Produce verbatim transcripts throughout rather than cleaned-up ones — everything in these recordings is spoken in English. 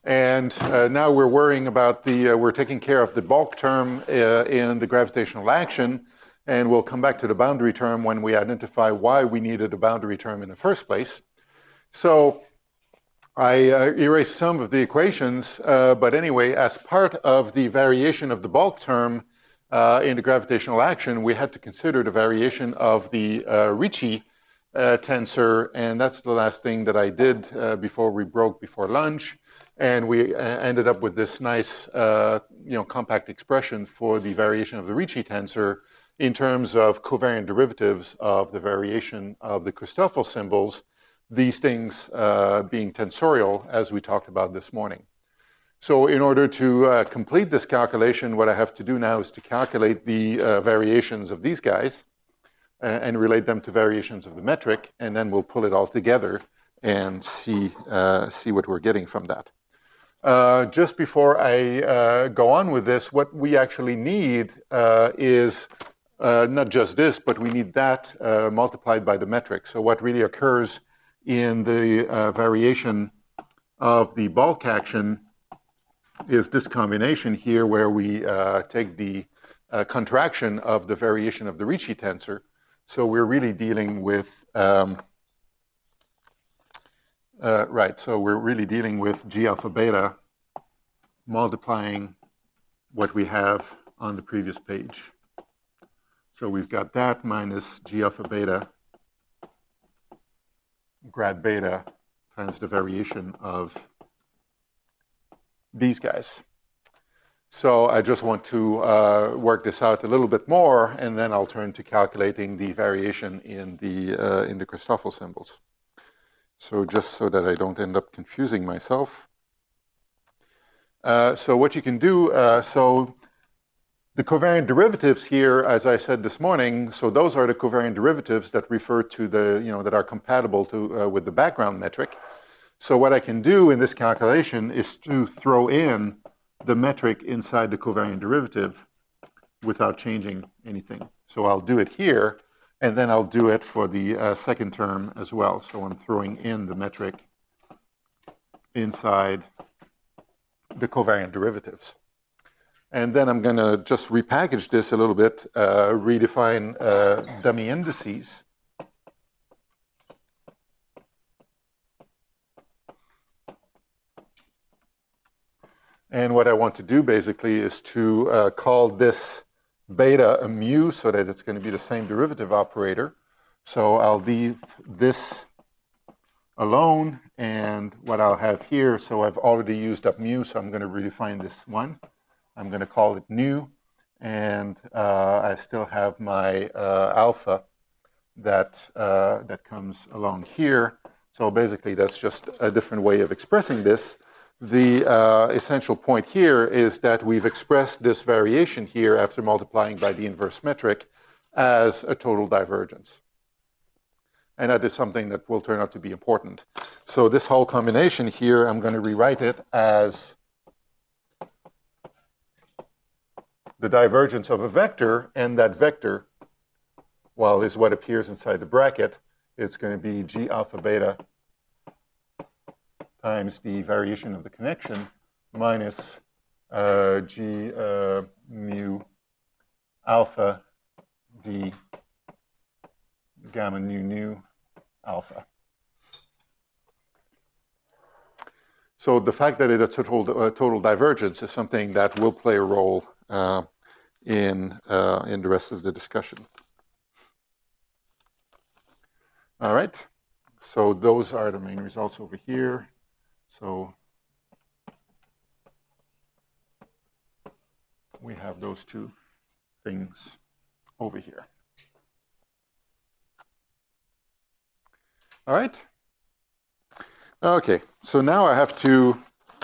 And uh, now we're worrying about the, uh, we're taking care of the bulk term uh, in the gravitational action, and we'll come back to the boundary term when we identify why we needed a boundary term in the first place. So I uh, erased some of the equations, uh, but anyway, as part of the variation of the bulk term uh, in the gravitational action, we had to consider the variation of the uh, Ricci uh, tensor, and that's the last thing that I did uh, before we broke before lunch. And we uh, ended up with this nice, uh, you know, compact expression for the variation of the Ricci tensor in terms of covariant derivatives of the variation of the Christoffel symbols, these things uh, being tensorial, as we talked about this morning. So in order to uh, complete this calculation, what I have to do now is to calculate the uh, variations of these guys uh, and relate them to variations of the metric, and then we'll pull it all together and see, uh, see what we're getting from that. Uh, just before I uh, go on with this, what we actually need uh, is uh, not just this, but we need that uh, multiplied by the metric. So what really occurs in the uh, variation of the bulk action is this combination here where we uh, take the uh, contraction of the variation of the Ricci tensor. So we're really dealing with um, Uh, right, so we're really dealing with G alpha beta multiplying what we have on the previous page. So we've got that minus G alpha beta grad beta times the variation of these guys. So I just want to uh, work this out a little bit more, and then I'll turn to calculating the variation in the, uh, in the Christoffel symbols. So just so that I don't end up confusing myself. Uh, so what you can do, uh, so the covariant derivatives here, as I said this morning, so those are the covariant derivatives that refer to the, you know, that are compatible to, uh, with the background metric. So what I can do in this calculation is to throw in the metric inside the covariant derivative without changing anything. So I'll do it here. And then I'll do it for the uh, second term as well. So I'm throwing in the metric inside the covariant derivatives. And then I'm going to just repackage this a little bit, uh, redefine uh, dummy indices. And what I want to do basically is to uh, call this beta a mu so that it's going to be the same derivative operator. So I'll leave this alone, and what I'll have here, so I've already used up mu, so I'm going to redefine this one. I'm going to call it nu, and uh, I still have my uh, alpha that, uh, that comes along here. So basically that's just a different way of expressing this. The uh, essential point here is that we've expressed this variation here after multiplying by the inverse metric as a total divergence. And that is something that will turn out to be important. So this whole combination here, I'm going to rewrite it as the divergence of a vector, and that vector, well, is what appears inside the bracket. It's going to be G alpha beta times the variation of the connection minus uh, G uh, mu alpha d gamma nu nu alpha. So the fact that it's a total, uh, total divergence is something that will play a role uh, in, uh, in the rest of the discussion. All right, so those are the main results over here. So we have those two things over here. All right. Okay, so now I have to,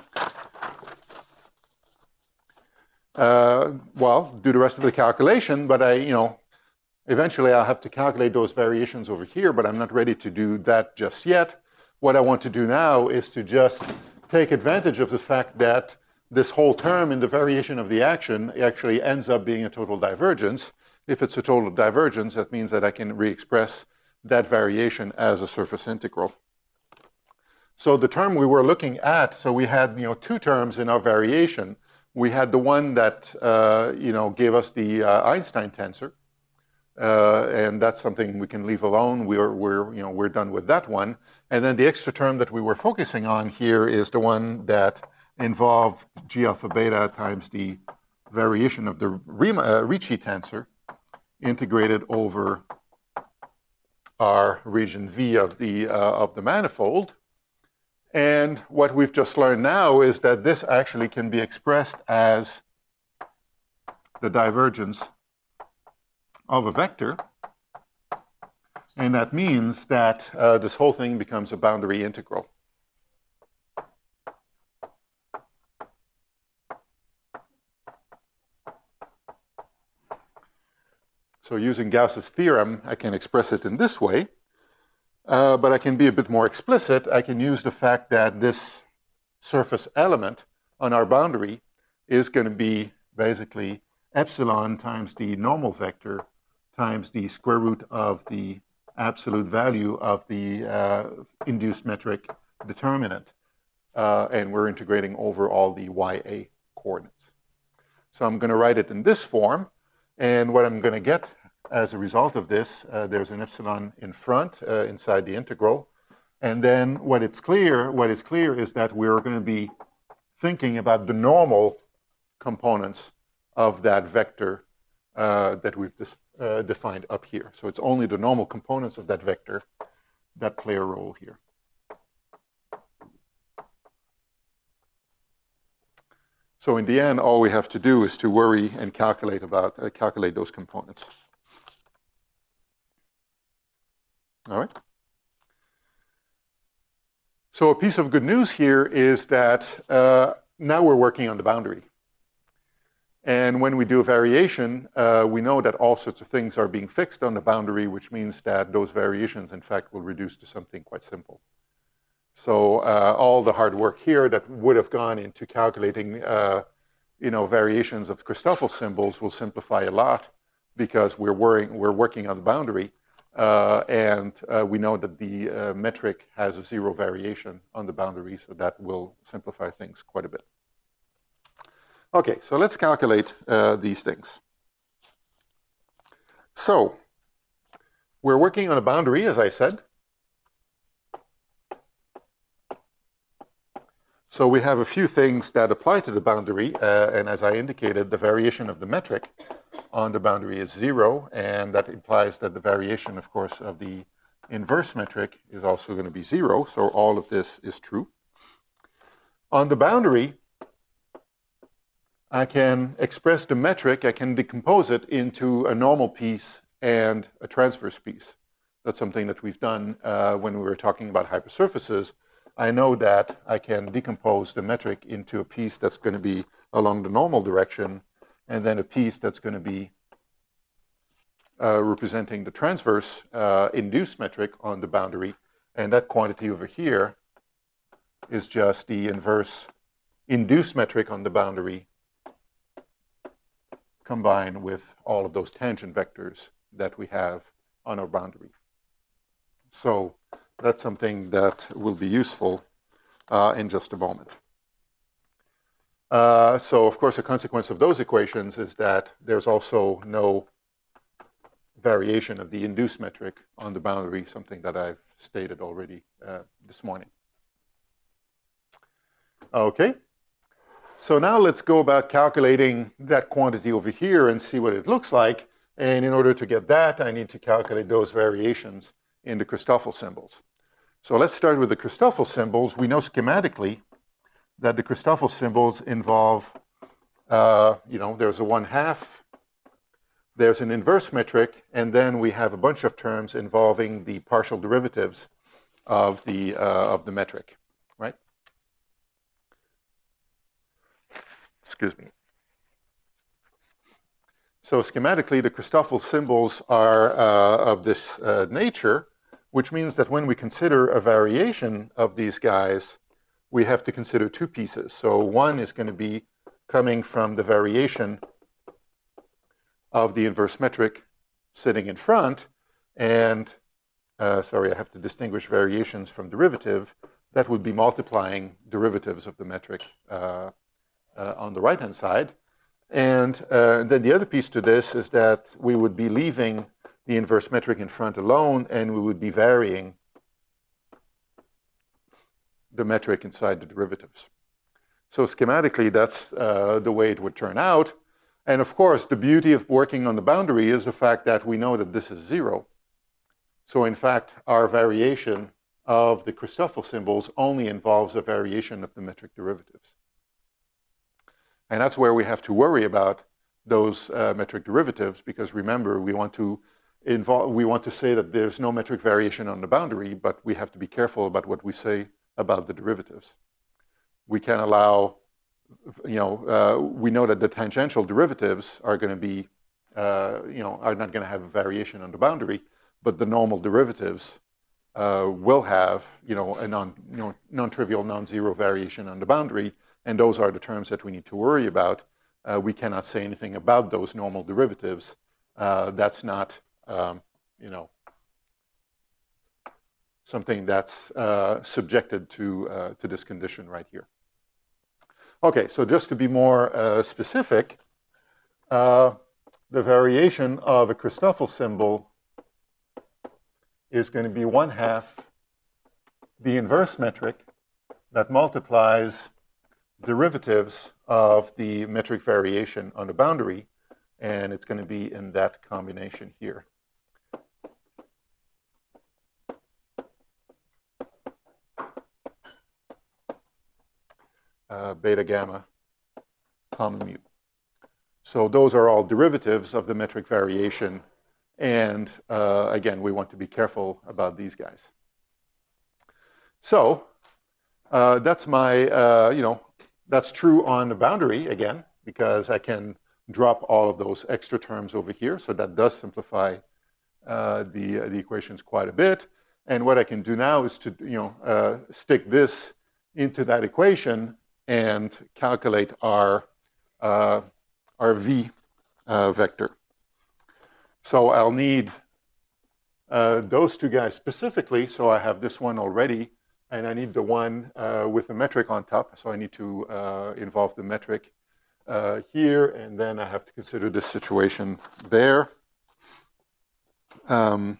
uh, well, do the rest of the calculation, but I, you know, eventually I'll have to calculate those variations over here, but I'm not ready to do that just yet. What I want to do now is to just take advantage of the fact that this whole term in the variation of the action actually ends up being a total divergence. If it's a total divergence, that means that I can re-express that variation as a surface integral. So the term we were looking at, so we had you know two terms in our variation. We had the one that uh, you know gave us the uh, Einstein tensor, uh, and that's something we can leave alone. We're we're you know we're done with that one. And then the extra term that we were focusing on here is the one that involved G alpha beta times the variation of the uh, Ricci tensor integrated over our region V of the uh, of the manifold. And what we've just learned now is that this actually can be expressed as the divergence of a vector. And that means that uh, this whole thing becomes a boundary integral. So using Gauss's theorem, I can express it in this way. Uh, but I can be a bit more explicit. I can use the fact that this surface element on our boundary is going to be basically epsilon times the normal vector times the square root of the absolute value of the uh, induced metric determinant. Uh, and we're integrating over all the Y A coordinates. So I'm going to write it in this form. And what I'm going to get as a result of this, uh, there's an epsilon in front uh, inside the integral. And then what it's clear, what is clear is that we're going to be thinking about the normal components of that vector uh, that we've uh, defined up here. So it's only the normal components of that vector that play a role here. So in the end, all we have to do is to worry and calculate about uh, calculate those components. All right. So a piece of good news here is that uh, now we're working on the boundary. And when we do a variation, uh, we know that all sorts of things are being fixed on the boundary, which means that those variations, in fact, will reduce to something quite simple. So uh, all the hard work here that would have gone into calculating uh, you know, variations of Christoffel symbols will simplify a lot because we're, worrying, we're working on the boundary. Uh, and uh, we know that the uh, metric has a zero variation on the boundary, so that will simplify things quite a bit. Okay, so let's calculate uh, these things. So we're working on a boundary, as I said. So we have a few things that apply to the boundary, uh, and as I indicated, the variation of the metric on the boundary is zero, and that implies that the variation, of course, of the inverse metric is also going to be zero, so all of this is true. On the boundary, I can express the metric, I can decompose it into a normal piece and a transverse piece. That's something that we've done uh, when we were talking about hypersurfaces. I know that I can decompose the metric into a piece that's going to be along the normal direction, and then a piece that's going to be uh, representing the transverse uh, induced metric on the boundary. And that quantity over here is just the inverse induced metric on the boundary combined with all of those tangent vectors that we have on our boundary. So that's something that will be useful uh, in just a moment. Uh, so, of course, a consequence of those equations is that there's also no variation of the induced metric on the boundary, something that I've stated already uh, this morning. Okay. So now let's go about calculating that quantity over here and see what it looks like. And in order to get that, I need to calculate those variations in the Christoffel symbols. So let's start with the Christoffel symbols. We know schematically that the Christoffel symbols involve, uh, you know, there's a one half, there's an inverse metric, and then we have a bunch of terms involving the partial derivatives of the, uh, of the metric, right? Excuse me. So schematically, the Christoffel symbols are uh, of this uh, nature, which means that when we consider a variation of these guys, we have to consider two pieces. So one is going to be coming from the variation of the inverse metric sitting in front, and uh, sorry, I have to distinguish variations from derivative. that would be multiplying derivatives of the metric uh, uh, on the right-hand side. And uh, then the other piece to this is that we would be leaving the inverse metric in front alone, and we would be varying the metric inside the derivatives. So schematically, that's uh, the way it would turn out. And of course, the beauty of working on the boundary is the fact that we know that this is zero. So in fact, our variation of the Christoffel symbols only involves a variation of the metric derivatives. And that's where we have to worry about those uh, metric derivatives, because remember, we want to involve, we want to say that there's no metric variation on the boundary, but we have to be careful about what we say about the derivatives. We can allow, you know, uh, we know that the tangential derivatives are going to be, uh, you know, are not going to have a variation on the boundary, but the normal derivatives uh, will have, you know, a non, you know, non-trivial, non-zero variation on the boundary, and those are the terms that we need to worry about. Uh, we cannot say anything about those normal derivatives. Uh, that's not, um, you know, something that's uh, subjected to, uh, to this condition right here. Okay, so just to be more uh, specific, uh, the variation of a Christoffel symbol is going to be one half the inverse metric that multiplies derivatives of the metric variation on the boundary, and it's going to be in that combination here. Uh, beta gamma common mu. So those are all derivatives of the metric variation, and uh, again, we want to be careful about these guys. So uh, that's my, uh, you know, that's true on the boundary again, because I can drop all of those extra terms over here, so that does simplify uh, the, uh, the equations quite a bit. And what I can do now is to, you know, uh, stick this into that equation and calculate our, uh, our v uh, vector. So I'll need uh, those two guys specifically, so I have this one already, and I need the one uh, with the metric on top, so I need to uh, involve the metric uh, here, and then I have to consider this situation there. Um,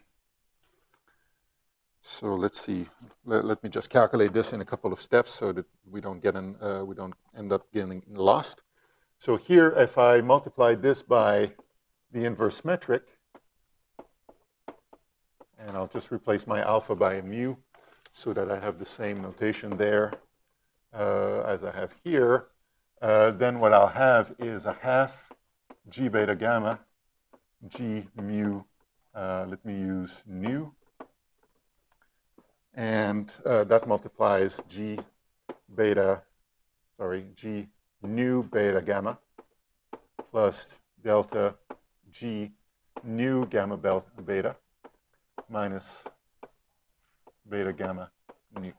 so let's see, let, let me just calculate this in a couple of steps so that we don't get in, uh, we don't end up getting lost. So here, if I multiply this by the inverse metric, and I'll just replace my alpha by a mu so that I have the same notation there uh, as I have here, uh, then what I'll have is a half g beta gamma g mu, uh, let me use nu, and uh, that multiplies g beta, sorry, g nu beta gamma plus delta g nu gamma beta minus beta gamma nu.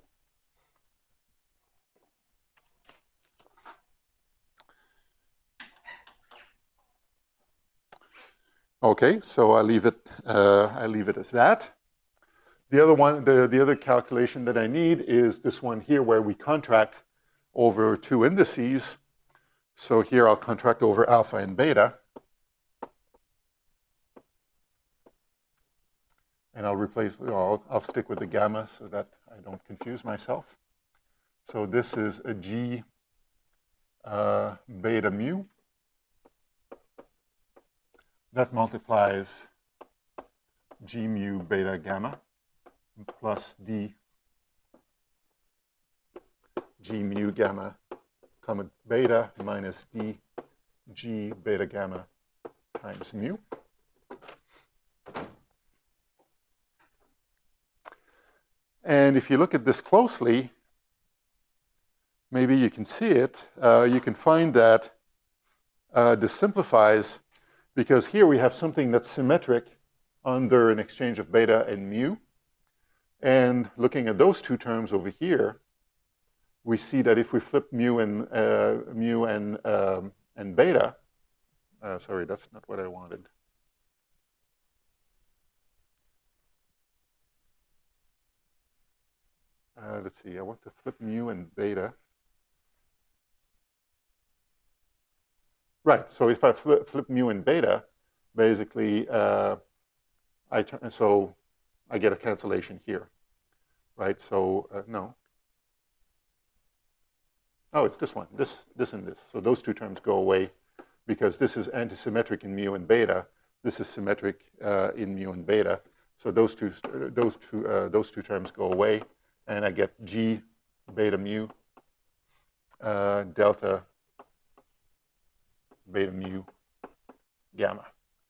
Okay, so I leave it. Uh, I leave it as that. The other one, the, the other calculation that I need is this one here, where we contract over two indices. So here I'll contract over alpha and beta, and I'll replace. You know, I'll, I'll stick with the gamma so that I don't confuse myself. So this is a g uh, beta mu. That multiplies g mu beta gamma plus d g mu gamma comma beta minus d g beta gamma times mu. And if you look at this closely, maybe you can see it. Uh, you can find that uh, this simplifies, because here we have something that's symmetric under an exchange of beta and mu. And looking at those two terms over here, we see that if we flip mu and uh, mu and um, and beta, uh, sorry, that's not what I wanted. Uh, uh, let's see, I want to flip mu and beta. Right, so if I flip, flip mu and beta, basically, uh, I turn, so I get a cancellation here, right? So uh, no. Oh, it's this one, this, this and this. So those two terms go away because this is antisymmetric in mu and beta. This is symmetric uh, in mu and beta. So those two, those two, uh, those two terms go away, and I get G beta mu uh, delta beta mu gamma.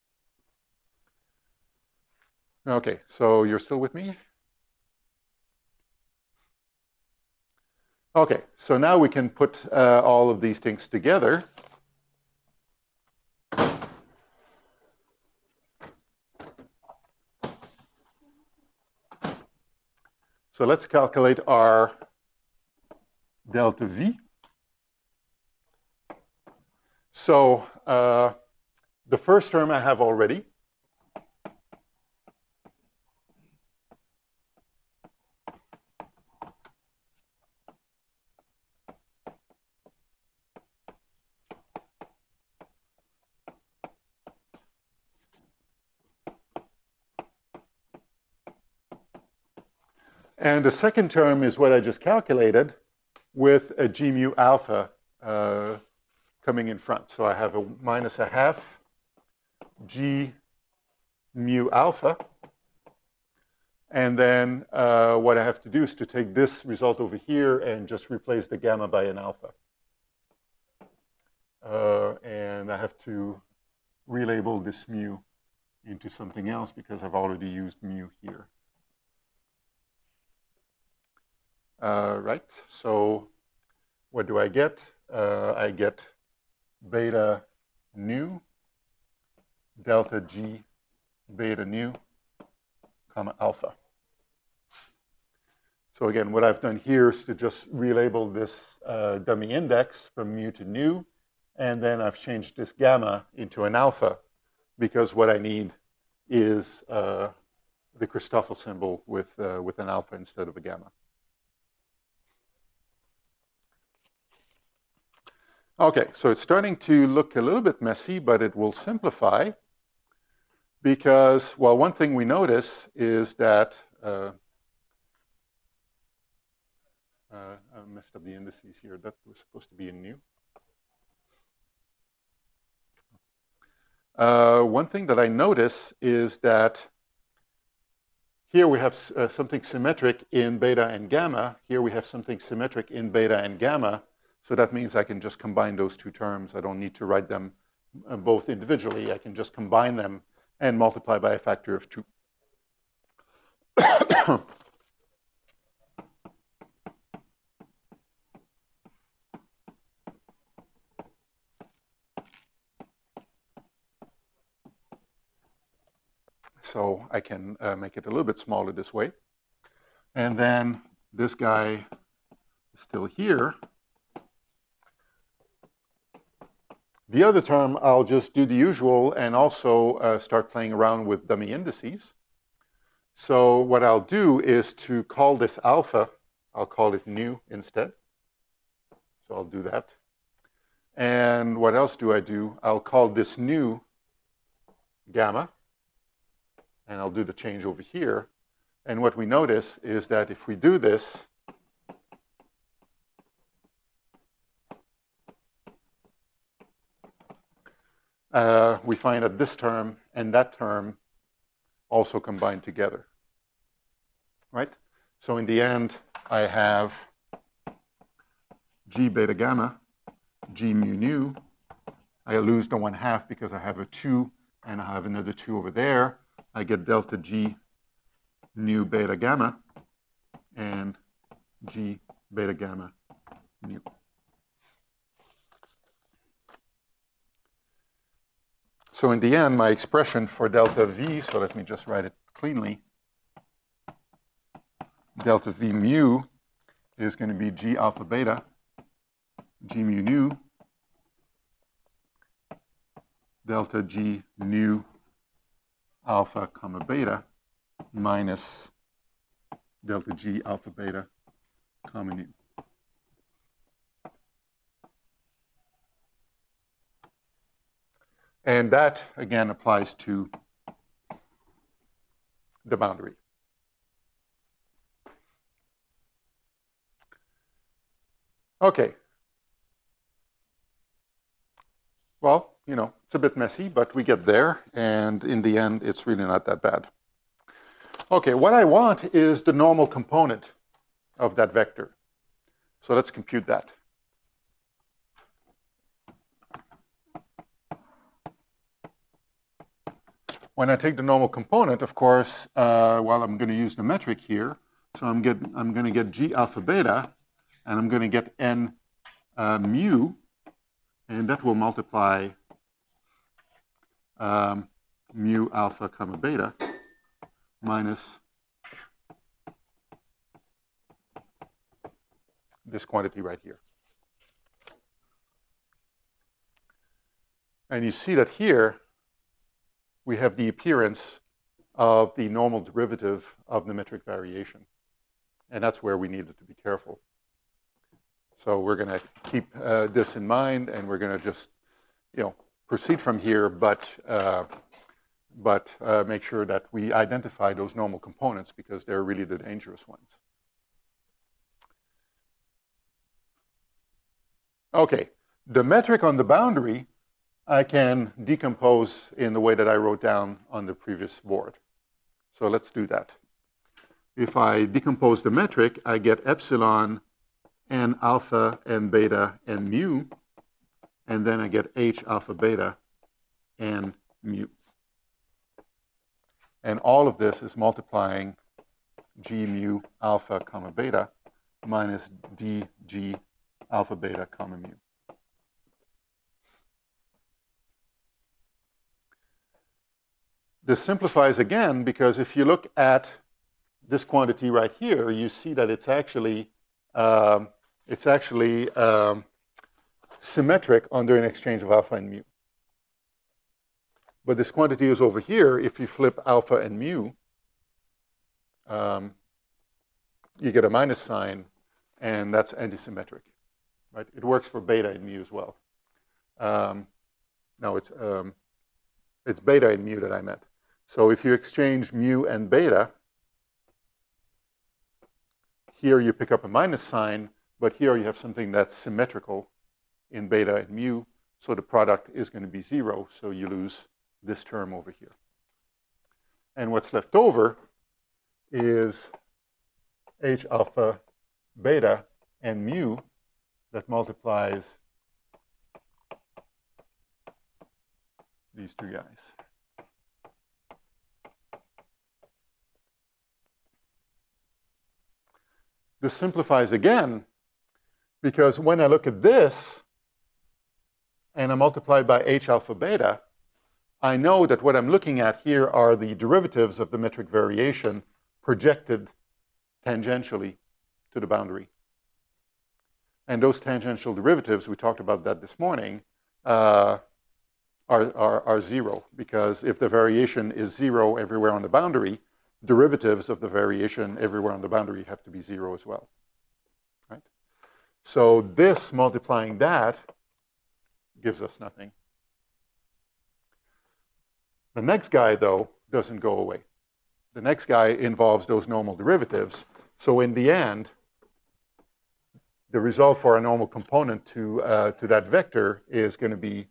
Okay, so you're still with me? Okay, so now we can put uh, all of these things together. So let's calculate our delta V. So uh, the first term I have already. And the second term is what I just calculated with a G mu alpha uh, coming in front. So I have a minus a half G mu alpha. And then uh, what I have to do is to take this result over here and just replace the gamma by an alpha. Uh, and I have to relabel this mu into something else because I've already used mu here. Uh, right, so what do I get? Uh, I get beta nu delta G beta nu comma alpha. So again, what I've done here is to just relabel this uh, dummy index from mu to nu, and then I've changed this gamma into an alpha because what I need is uh, the Christoffel symbol with, uh, with an alpha instead of a gamma. Okay, so it's starting to look a little bit messy, but it will simplify because, well, one thing we notice is that, uh, uh, I messed up the indices here. That was supposed to be in new. Uh, one thing that I notice is that here we have uh, something symmetric in beta and gamma. Here we have something symmetric in beta and gamma. So that means I can just combine those two terms. I don't need to write them uh, both individually. I can just combine them and multiply by a factor of two. So I can uh, make it a little bit smaller this way. And then this guy is still here. The other term, I'll just do the usual and also uh, start playing around with dummy indices. So what I'll do is to call this alpha, I'll call it nu instead. So I'll do that. And what else do I do? I'll call this nu gamma, and I'll do the change over here. And what we notice is that if we do this, Uh, we find that this term and that term also combine together, right? So in the end, I have G beta gamma, G mu nu. I lose the one half because I have a two and I have another two over there. I get delta G nu beta gamma and G beta gamma nu. So in the end, my expression for delta V, so let me just write it cleanly, delta V mu is going to be G alpha beta, G mu nu, delta G nu alpha comma beta minus delta G alpha beta comma mu. And that, again, applies to the boundary. Okay. Well, you know, it's a bit messy, but we get there, and in the end, it's really not that bad. Okay, what I want is the normal component of that vector. So let's compute that. When I take the normal component, of course, uh, well, I'm going to use the metric here. So I'm, get, I'm going to get G alpha beta, and I'm going to get N uh, mu, and that will multiply um, mu alpha comma beta minus this quantity right here. And you see that here we have the appearance of the normal derivative of the metric variation. And that's where we needed to be careful. So we're going to keep uh, this in mind, and we're going to just, you know, proceed from here, but, uh, but uh, make sure that we identify those normal components because they're really the dangerous ones. Okay, the metric on the boundary I can decompose in the way that I wrote down on the previous board. So let's do that. If I decompose the metric, I get epsilon and alpha and beta and mu, and then I get H alpha beta and mu. And all of this is multiplying G mu alpha comma beta minus D G alpha beta comma mu. This simplifies again because if you look at this quantity right here, you see that it's actually um, it's actually um, symmetric under an exchange of alpha and mu. But this quantity is over here. If you flip alpha and mu, um, you get a minus sign, and that's antisymmetric. Right? It works for beta and mu as well. Um, no, it's um, it's beta and mu that I meant. So if you exchange mu and beta, here you pick up a minus sign, but here you have something that's symmetrical in beta and mu, so the product is going to be zero, so you lose this term over here. And what's left over is H alpha beta and mu that multiplies these two guys. This simplifies again because when I look at this and I multiply by H alpha beta, I know that what I'm looking at here are the derivatives of the metric variation projected tangentially to the boundary. And those tangential derivatives, we talked about that this morning, uh, are, are, are zero, because if the variation is zero everywhere on the boundary, derivatives of the variation everywhere on the boundary have to be zero as well. Right? So this multiplying that gives us nothing. The next guy, though, doesn't go away. The next guy involves those normal derivatives. So in the end, the result for a normal component to, uh, to that vector is going to be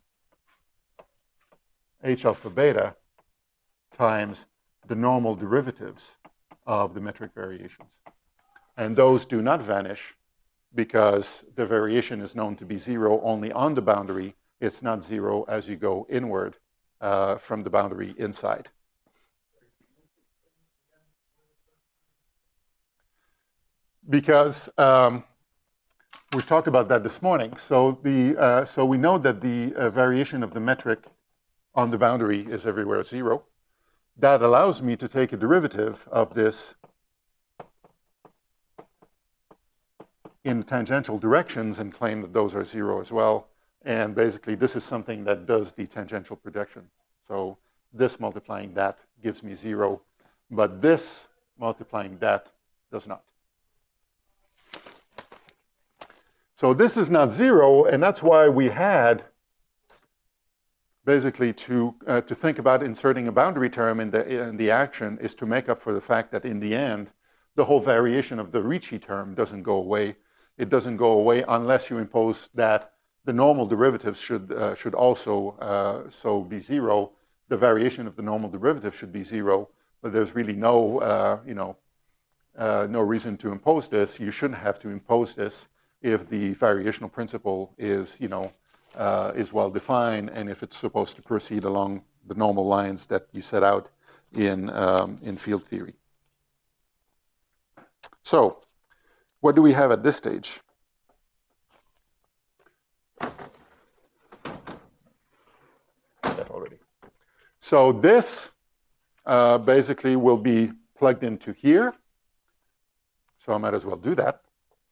H alpha beta times the normal derivatives of the metric variations. And those do not vanish because the variation is known to be zero only on the boundary. It's not zero as you go inward uh, from the boundary inside. Because um, we've talked about that this morning. So, the, uh, so we know that the uh, variation of the metric on the boundary is everywhere zero. That allows me to take a derivative of this in tangential directions and claim that those are zero as well. And basically, this is something that does the tangential projection. So this multiplying that gives me zero, but this multiplying that does not. So this is not zero, and that's why we had basically to, uh, to think about inserting a boundary term in the, in the action is to make up for the fact that in the end, the whole variation of the Ricci term doesn't go away. It doesn't go away unless you impose that the normal derivatives should, uh, should also uh, so be zero. The variation of the normal derivative should be zero, but there's really no, uh, you know, uh, no reason to impose this. You shouldn't have to impose this if the variational principle is, you know, uh, is well defined, and if it's supposed to proceed along the normal lines that you set out in um, in field theory. So, what do we have at this stage? That already. So this uh, basically will be plugged into here. So I might as well do that.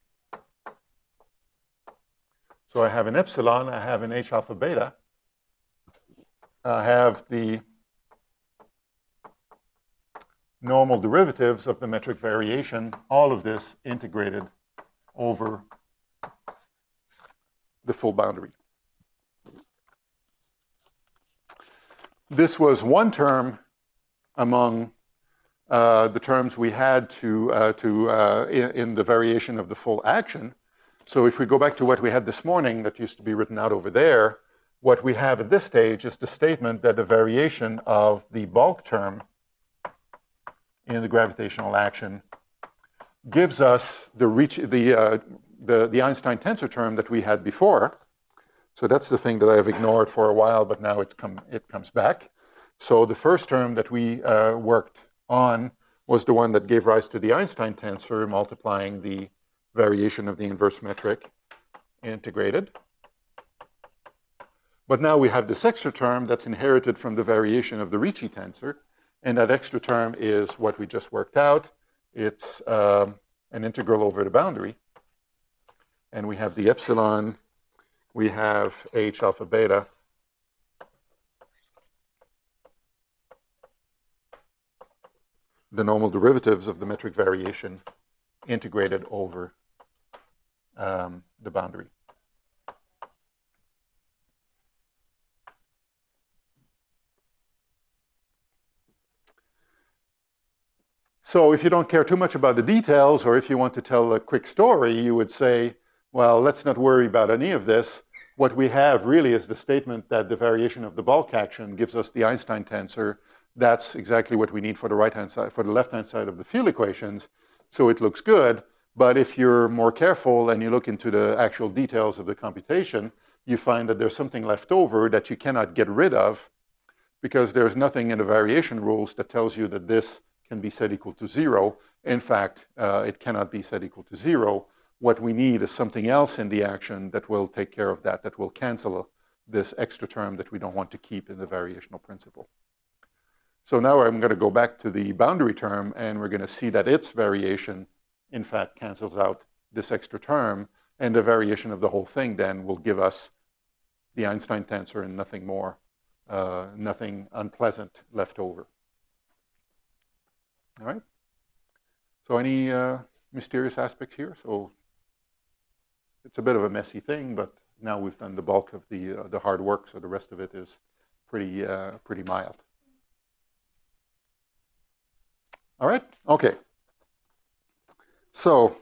So I have an epsilon, I have an H alpha beta, I have the normal derivatives of the metric variation, all of this integrated over the full boundary. This was one term among uh, the terms we had to, uh, to uh, in, in the variation of the full action. So if we go back to what we had this morning that used to be written out over there, what we have at this stage is the statement that the variation of the bulk term in the gravitational action gives us the, reach, the, uh, the, the Einstein tensor term that we had before. So that's the thing that I've ignored for a while, but now it's come, it comes back. So the first term that we uh, worked on was the one that gave rise to the Einstein tensor, multiplying the variation of the inverse metric integrated. But now we have this extra term that's inherited from the variation of the Ricci tensor, and that extra term is what we just worked out. It's um, an integral over the boundary. And we have the epsilon, we have H alpha beta, the normal derivatives of the metric variation integrated over um, the boundary. So if you don't care too much about the details, or if you want to tell a quick story, you would say, well, let's not worry about any of this. What we have really is the statement that the variation of the bulk action gives us the Einstein tensor. That's exactly what we need for the right-hand side, for the left-hand side of the field equations. So it looks good. But if you're more careful and you look into the actual details of the computation, you find that there's something left over that you cannot get rid of, because there's nothing in the variation rules that tells you that this can be set equal to zero. In fact, uh, it cannot be set equal to zero. What we need is something else in the action that will take care of that, that will cancel this extra term that we don't want to keep in the variational principle. So now I'm going to go back to the boundary term, and we're going to see that its variation, in fact, cancels out this extra term, and the variation of the whole thing then will give us the Einstein tensor and nothing more, uh, nothing unpleasant left over. All right? So any uh, mysterious aspects here? So it's a bit of a messy thing, but now we've done the bulk of the, uh, the hard work, so the rest of it is pretty, uh, pretty mild. All right? Okay. So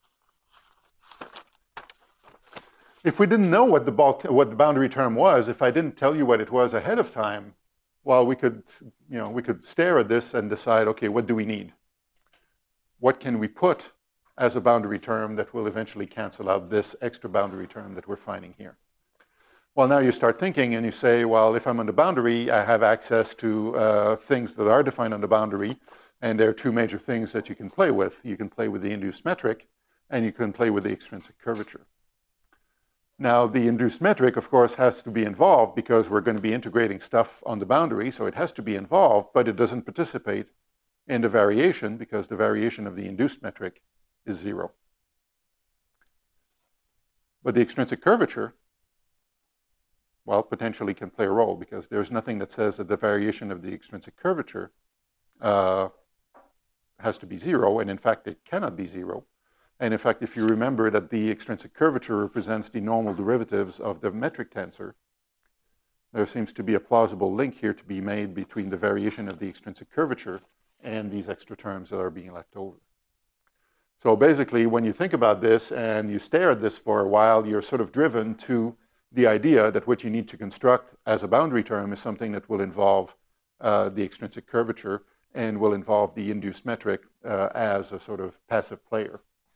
if we didn't know what the bulk, what the boundary term was, if I didn't tell you what it was ahead of time, well, we could, you know, we could stare at this and decide, okay, what do we need? What can we put as a boundary term that will eventually cancel out this extra boundary term that we're finding here? Well, now you start thinking and you say, well, if I'm on the boundary, I have access to uh, things that are defined on the boundary, and there are two major things that you can play with. You can play with the induced metric, and you can play with the extrinsic curvature. Now, the induced metric, of course, has to be involved because we're going to be integrating stuff on the boundary, so it has to be involved, but it doesn't participate in the variation because the variation of the induced metric is zero. But the extrinsic curvature, well, potentially can play a role because there's nothing that says that the variation of the extrinsic curvature uh, has to be zero, and in fact, it cannot be zero. And in fact, if you remember that the extrinsic curvature represents the normal derivatives of the metric tensor, there seems to be a plausible link here to be made between the variation of the extrinsic curvature and these extra terms that are being left over. So basically, when you think about this and you stare at this for a while, you're sort of driven to the idea that what you need to construct as a boundary term is something that will involve uh, the extrinsic curvature and will involve the induced metric uh, as a sort of passive player.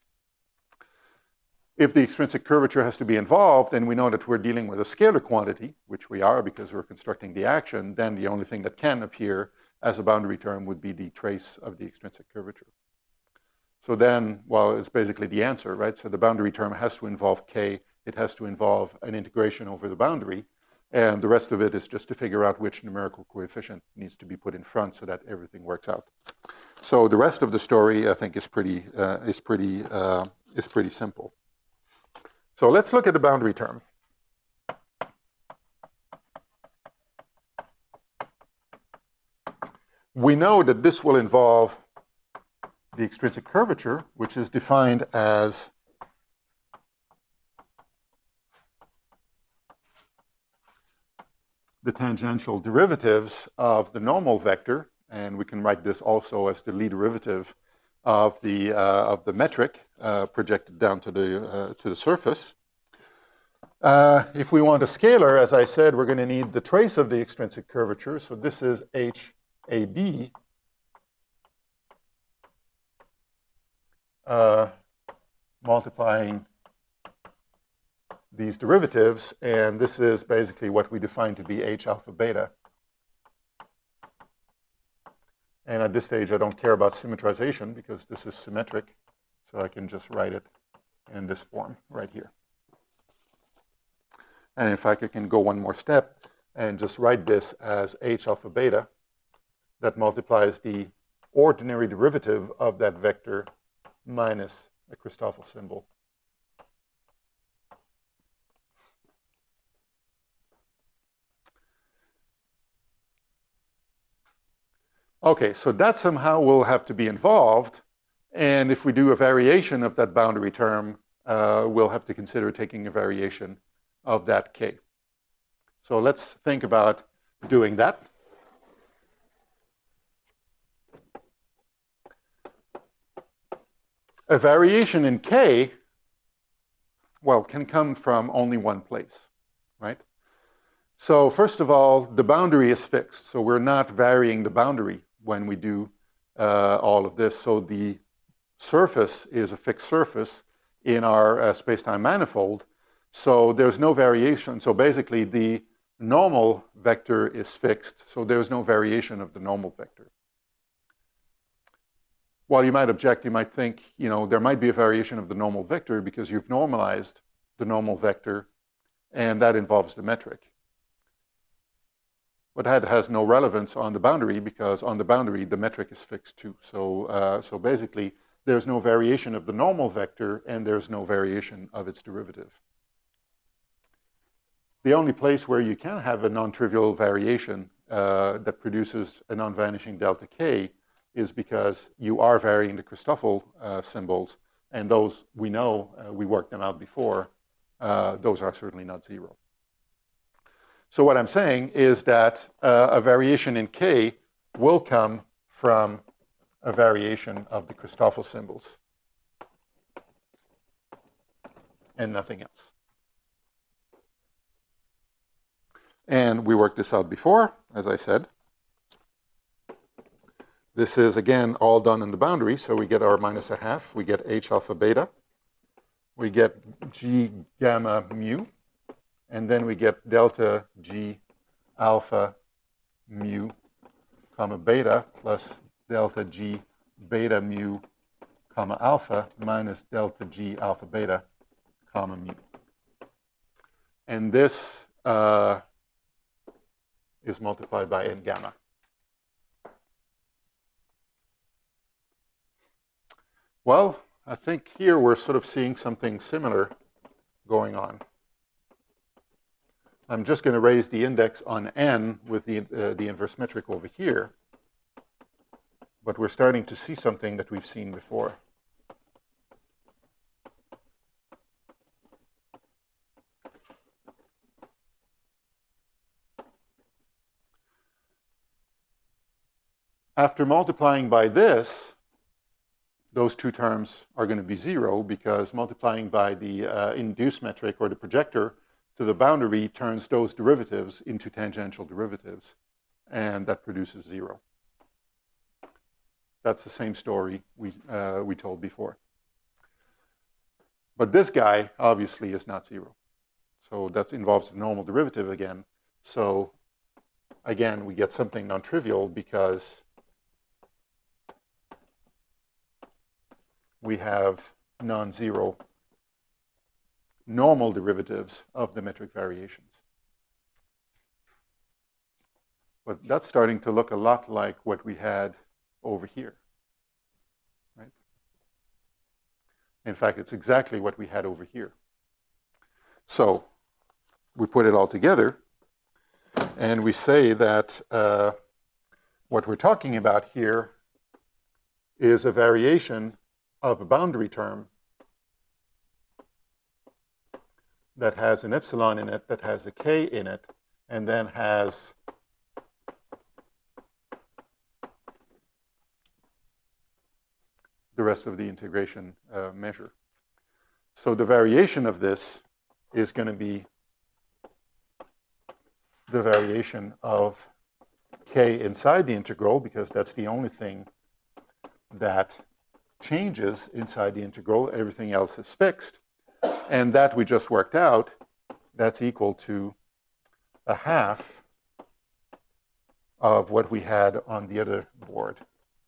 If the extrinsic curvature has to be involved, and we know that we're dealing with a scalar quantity, which we are because we're constructing the action, then the only thing that can appear as a boundary term would be the trace of the extrinsic curvature. So then, well, it's basically the answer, right? So the boundary term has to involve k. It has to involve an integration over the boundary. And the rest of it is just to figure out which numerical coefficient needs to be put in front so that everything works out. So the rest of the story, I think, is pretty, uh, is pretty, uh, is pretty simple. So let's look at the boundary term. We know that this will involve the extrinsic curvature, which is defined as the tangential derivatives of the normal vector, and we can write this also as the Lie derivative of the uh, of the metric uh, projected down to the uh, to the surface. Uh, if we want a scalar, as I said, we're going to need the trace of the extrinsic curvature. So this is H A B uh, multiplying these derivatives, and this is basically what we define to be H alpha beta. And at this stage, I don't care about symmetrization because this is symmetric, so I can just write it in this form right here. And in fact, I can go one more step and just write this as H alpha beta that multiplies the ordinary derivative of that vector minus the Christoffel symbol. Okay, so that somehow will have to be involved. And if we do a variation of that boundary term, uh, we'll have to consider taking a variation of that k. So let's think about doing that. A variation in k, well, can come from only one place, right? So first of all, the boundary is fixed. So we're not varying the boundary when we do uh, all of this. So the surface is a fixed surface in our uh, space-time manifold. So there's no variation. So basically, the normal vector is fixed. So there's no variation of the normal vector. While you might object, you might think, you know, there might be a variation of the normal vector because you've normalized the normal vector, and that involves the metric. But that has no relevance on the boundary because on the boundary, the metric is fixed too. So, uh, so basically, there's no variation of the normal vector, and there's no variation of its derivative. The only place where you can have a non-trivial variation uh, that produces a non-vanishing delta k is because you are varying the Christoffel uh, symbols, and those we know, uh, we worked them out before, uh, those are certainly not zero. So what I'm saying is that uh, a variation in k will come from a variation of the Christoffel symbols and nothing else. And we worked this out before, as I said. This is, again, all done in the boundary, so we get our minus a half. We get H alpha beta. We get G gamma mu. And then we get delta G alpha mu comma beta plus delta G beta mu comma alpha minus delta G alpha beta comma mu. And this uh, is multiplied by n gamma. Well, I think here we're sort of seeing something similar going on. I'm just going to raise the index on n with the, uh, the inverse metric over here. But we're starting to see something that we've seen before. After multiplying by this, those two terms are going to be zero because multiplying by the uh, induced metric or the projector to the boundary turns those derivatives into tangential derivatives, and that produces zero. That's the same story we, uh, we told before. But this guy obviously is not zero. So that involves a normal derivative again. So again, we get something non-trivial because we have non-zero normal derivatives of the metric variations. But that's starting to look a lot like what we had over here, right? In fact, it's exactly what we had over here. So we put it all together, and we say that uh, what we're talking about here is a variation of a boundary term that has an epsilon in it, that has a k in it, and then has the rest of the integration uh, measure. So the variation of this is going to be the variation of k inside the integral, because that's the only thing that changes inside the integral. Everything else is fixed. And that we just worked out, that's equal to a half of what we had on the other board.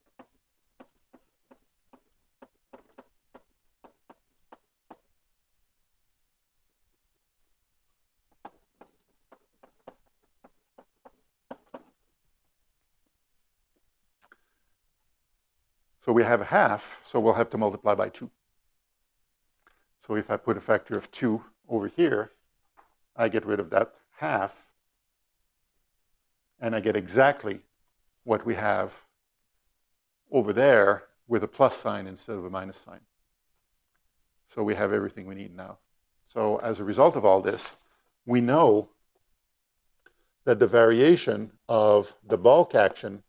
So we have a half, so we'll have to multiply by two. So if I put a factor of two over here, I get rid of that half, and I get exactly what we have over there with a plus sign instead of a minus sign. So we have everything we need now. So as a result of all this, we know that the variation of the bulk action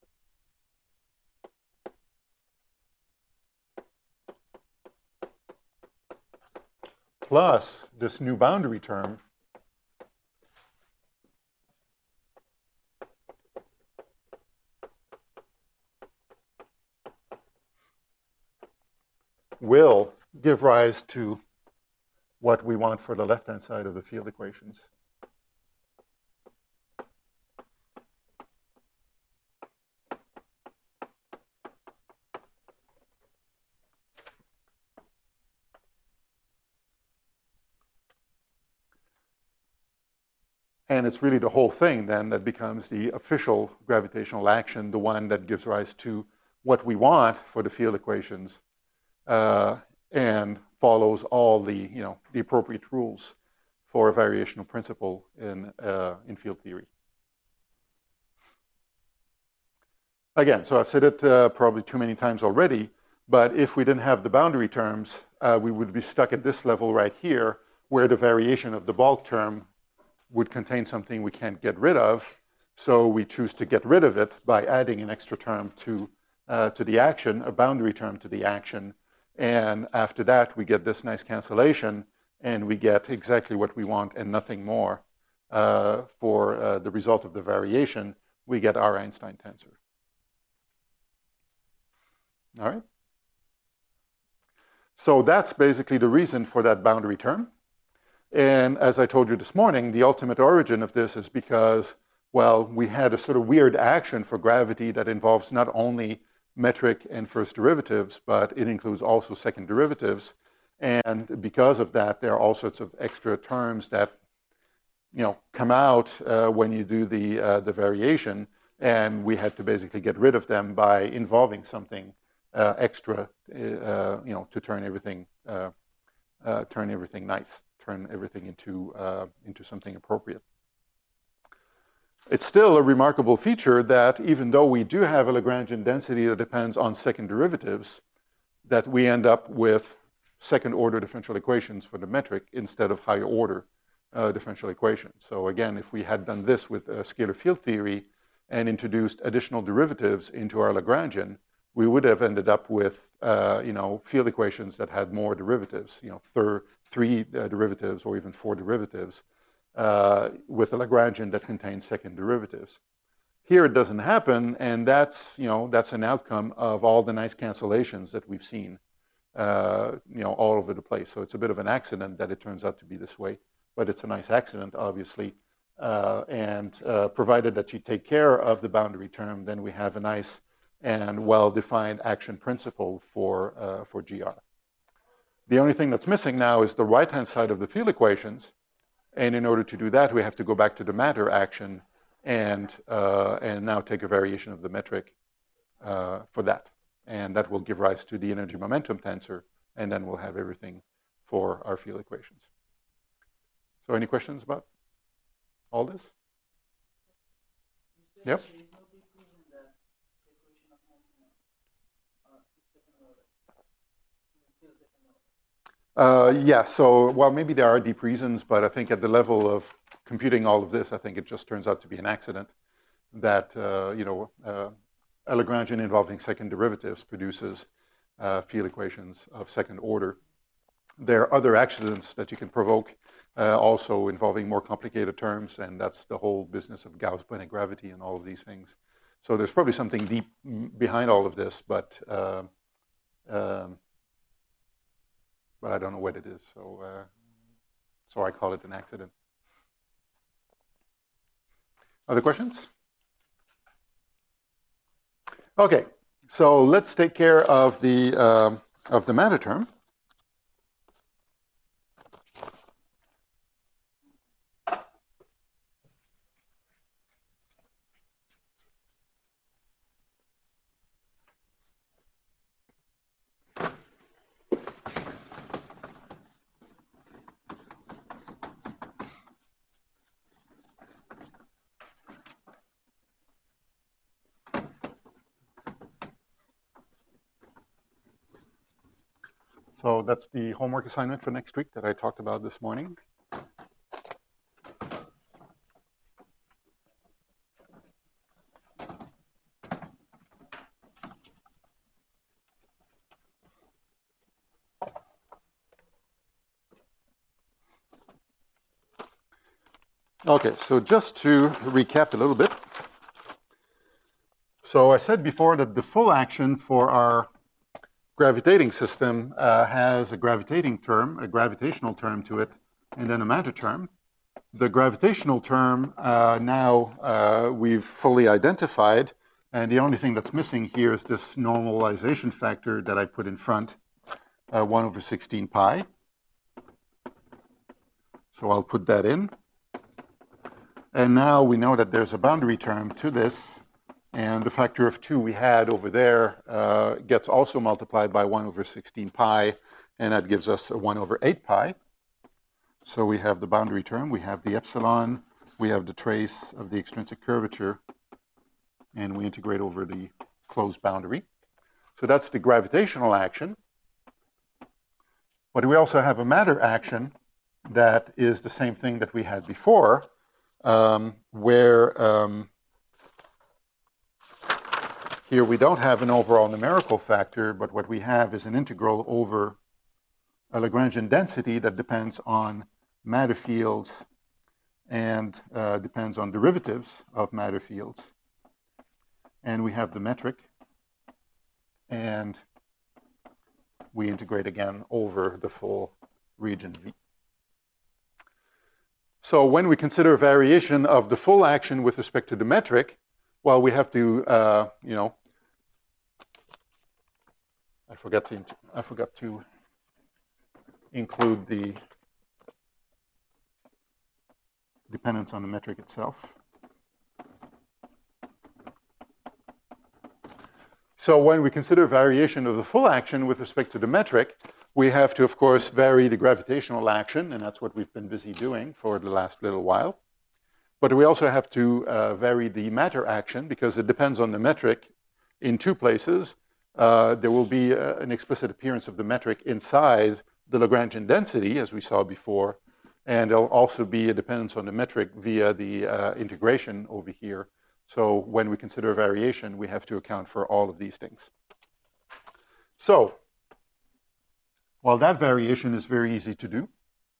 plus this new boundary term will give rise to what we want for the left-hand side of the field equations. And it's really the whole thing then that becomes the official gravitational action, the one that gives rise to what we want for the field equations, uh, and follows all the, you know, the appropriate rules for a variational principle in, uh, in field theory. Again, so I've said it uh, probably too many times already, but if we didn't have the boundary terms, uh, we would be stuck at this level right here, where the variation of the bulk term would contain something we can't get rid of. So we choose to get rid of it by adding an extra term to, uh, to the action, a boundary term to the action. And after that, we get this nice cancellation, and we get exactly what we want and nothing more. Uh, for uh, the result of the variation, we get our Einstein tensor. All right? So that's basically the reason for that boundary term. And as I told you this morning, the ultimate origin of this is because, well, we had a sort of weird action for gravity that involves not only metric and first derivatives, but it includes also second derivatives. And because of that, there are all sorts of extra terms that, you know, come out uh, when you do the, uh, the variation. And we had to basically get rid of them by involving something uh, extra, uh, you know, to turn everything, uh, uh, turn everything nice. Turn everything into, uh, into something appropriate. It's still a remarkable feature that even though we do have a Lagrangian density that depends on second derivatives, that we end up with second order differential equations for the metric instead of higher order uh, differential equations. So again, if we had done this with uh, scalar field theory, and introduced additional derivatives into our Lagrangian, we would have ended up with uh, you know, field equations that had more derivatives, you know, thir three uh, derivatives or even four derivatives, uh, with a Lagrangian that contains second derivatives. Here it doesn't happen, and that's, you know, that's an outcome of all the nice cancellations that we've seen, uh, you know, all over the place. So it's a bit of an accident that it turns out to be this way, but it's a nice accident, obviously. Uh, and uh, provided that you take care of the boundary term, then we have a nice and well-defined action principle for, uh, for G R. The only thing that's missing now is the right-hand side of the field equations. And in order to do that, we have to go back to the matter action and, uh, and now take a variation of the metric uh, for that. And that will give rise to the energy momentum tensor, and then we'll have everything for our field equations. So any questions about all this? Yep. Uh, yeah, so, well, maybe there are deep reasons, but I think at the level of computing all of this, I think it just turns out to be an accident that, uh, you know, uh, a Lagrangian involving second derivatives produces uh, field equations of second order. There are other accidents that you can provoke, uh, also involving more complicated terms, and that's the whole business of Gauss-Bonnet gravity and all of these things. So there's probably something deep behind all of this, but uh, um, but I don't know what it is, so, uh, so I call it an accident. Other questions? Okay, so let's take care of the, um, of the matter term. So that's the homework assignment for next week that I talked about this morning. Okay, so just to recap a little bit. So I said before that the full action for our gravitating system uh, has a gravitating term, a gravitational term to it, and then a matter term. The gravitational term uh, now uh, we've fully identified, and the only thing that's missing here is this normalization factor that I put in front, uh, one over sixteen pi. So I'll put that in. And now we know that there's a boundary term to this, and the factor of two we had over there uh, gets also multiplied by one over sixteen pi, and that gives us a one over eight pi. So we have the boundary term, we have the epsilon, we have the trace of the extrinsic curvature, and we integrate over the closed boundary. So that's the gravitational action. But we also have a matter action that is the same thing that we had before, um, where um, here we don't have an overall numerical factor, but what we have is an integral over a Lagrangian density that depends on matter fields and uh, depends on derivatives of matter fields. And we have the metric, and we integrate again over the full region V. So when we consider a variation of the full action with respect to the metric, well, we have to, uh, you know, I forgot to, I forgot to include the dependence on the metric itself. So when we consider variation of the full action with respect to the metric, we have to, of course, vary the gravitational action, and that's what we've been busy doing for the last little while. But we also have to uh, vary the matter action because it depends on the metric in two places. Uh, there will be uh, an explicit appearance of the metric inside the Lagrangian density, as we saw before, and there'll also be a dependence on the metric via the uh, integration over here. So when we consider variation, we have to account for all of these things. So while that variation is very easy to do,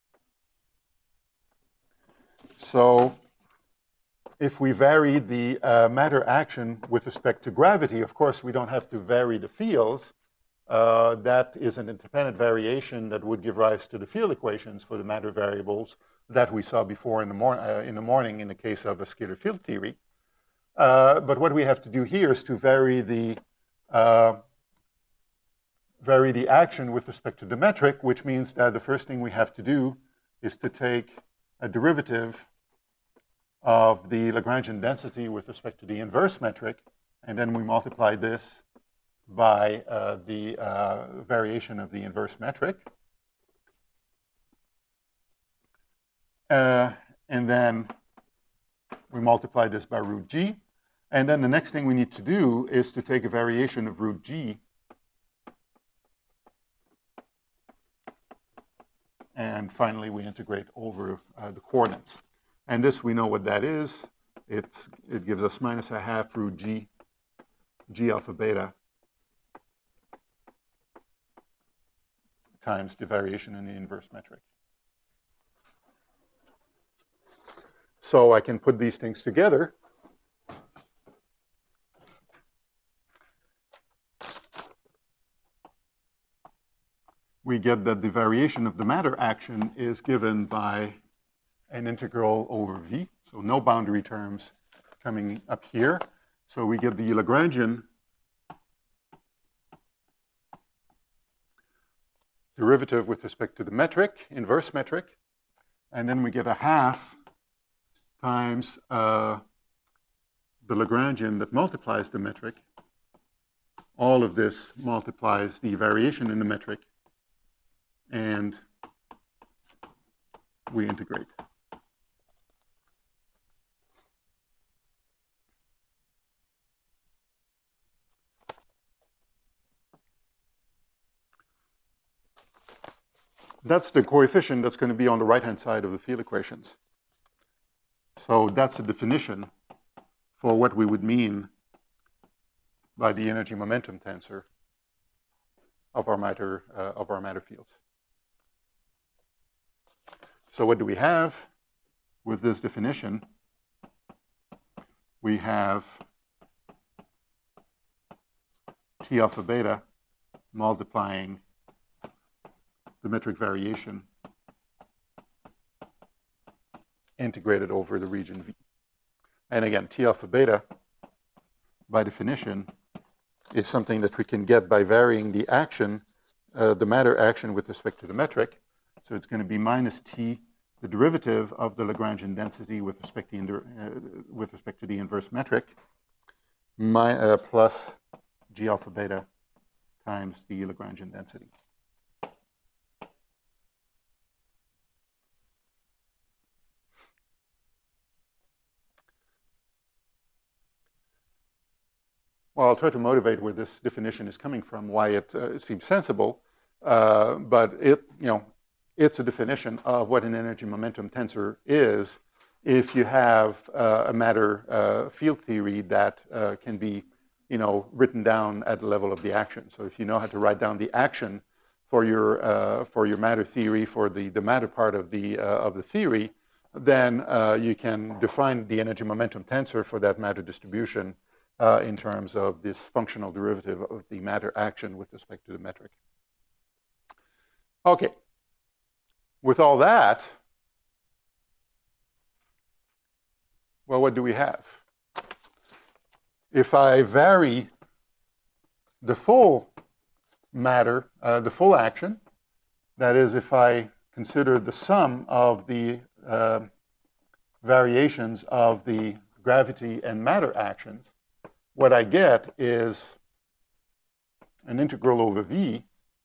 so if we vary the uh, matter action with respect to gravity, of course, we don't have to vary the fields. Uh, that is an independent variation that would give rise to the field equations for the matter variables that we saw before in the, mor uh, in the morning in the case of a scalar field theory. Uh, but what we have to do here is to vary the, uh, vary the action with respect to the metric, which means that the first thing we have to do is to take a derivative of the Lagrangian density with respect to the inverse metric, and then we multiply this by uh, the uh, variation of the inverse metric. Uh, and then we multiply this by root g. And then the next thing we need to do is to take a variation of root g and finally we integrate over uh, the coordinates. And this, we know what that is. It, it gives us minus a half root g, g alpha beta times the variation in the inverse metric. So I can put these things together. We get that the variation of the matter action is given by an integral over v, so no boundary terms coming up here. So we get the Lagrangian derivative with respect to the metric, inverse metric, and then we get a half times uh, the Lagrangian that multiplies the metric. All of this multiplies the variation in the metric, and we integrate. That's the coefficient that's going to be on the right-hand side of the field equations. So that's the definition for what we would mean by the energy momentum tensor of our matter, uh, of our matter fields. So what do we have with this definition? We have T alpha beta multiplying the metric variation integrated over the region V. And again, T alpha beta, by definition, is something that we can get by varying the action, uh, the matter action with respect to the metric. So it's going to be minus T, the derivative of the Lagrangian density with respect to the, uh, with respect to the inverse metric, my, uh, plus G alpha beta times the Lagrangian density. Well, I'll try to motivate where this definition is coming from, why it, uh, it seems sensible, uh, but it, you know, it's a definition of what an energy momentum tensor is if you have uh, a matter uh, field theory that uh, can be, you know, written down at the level of the action. So if you know how to write down the action for your uh, for your matter theory, for the the matter part of the uh, of the theory, then uh, you can define the energy momentum tensor for that matter distribution Uh, in terms of this functional derivative of the matter action with respect to the metric. Okay. With all that, well, what do we have? If I vary the full matter, uh, the full action, that is, if I consider the sum of the uh, variations of the gravity and matter actions, what I get is an integral over V.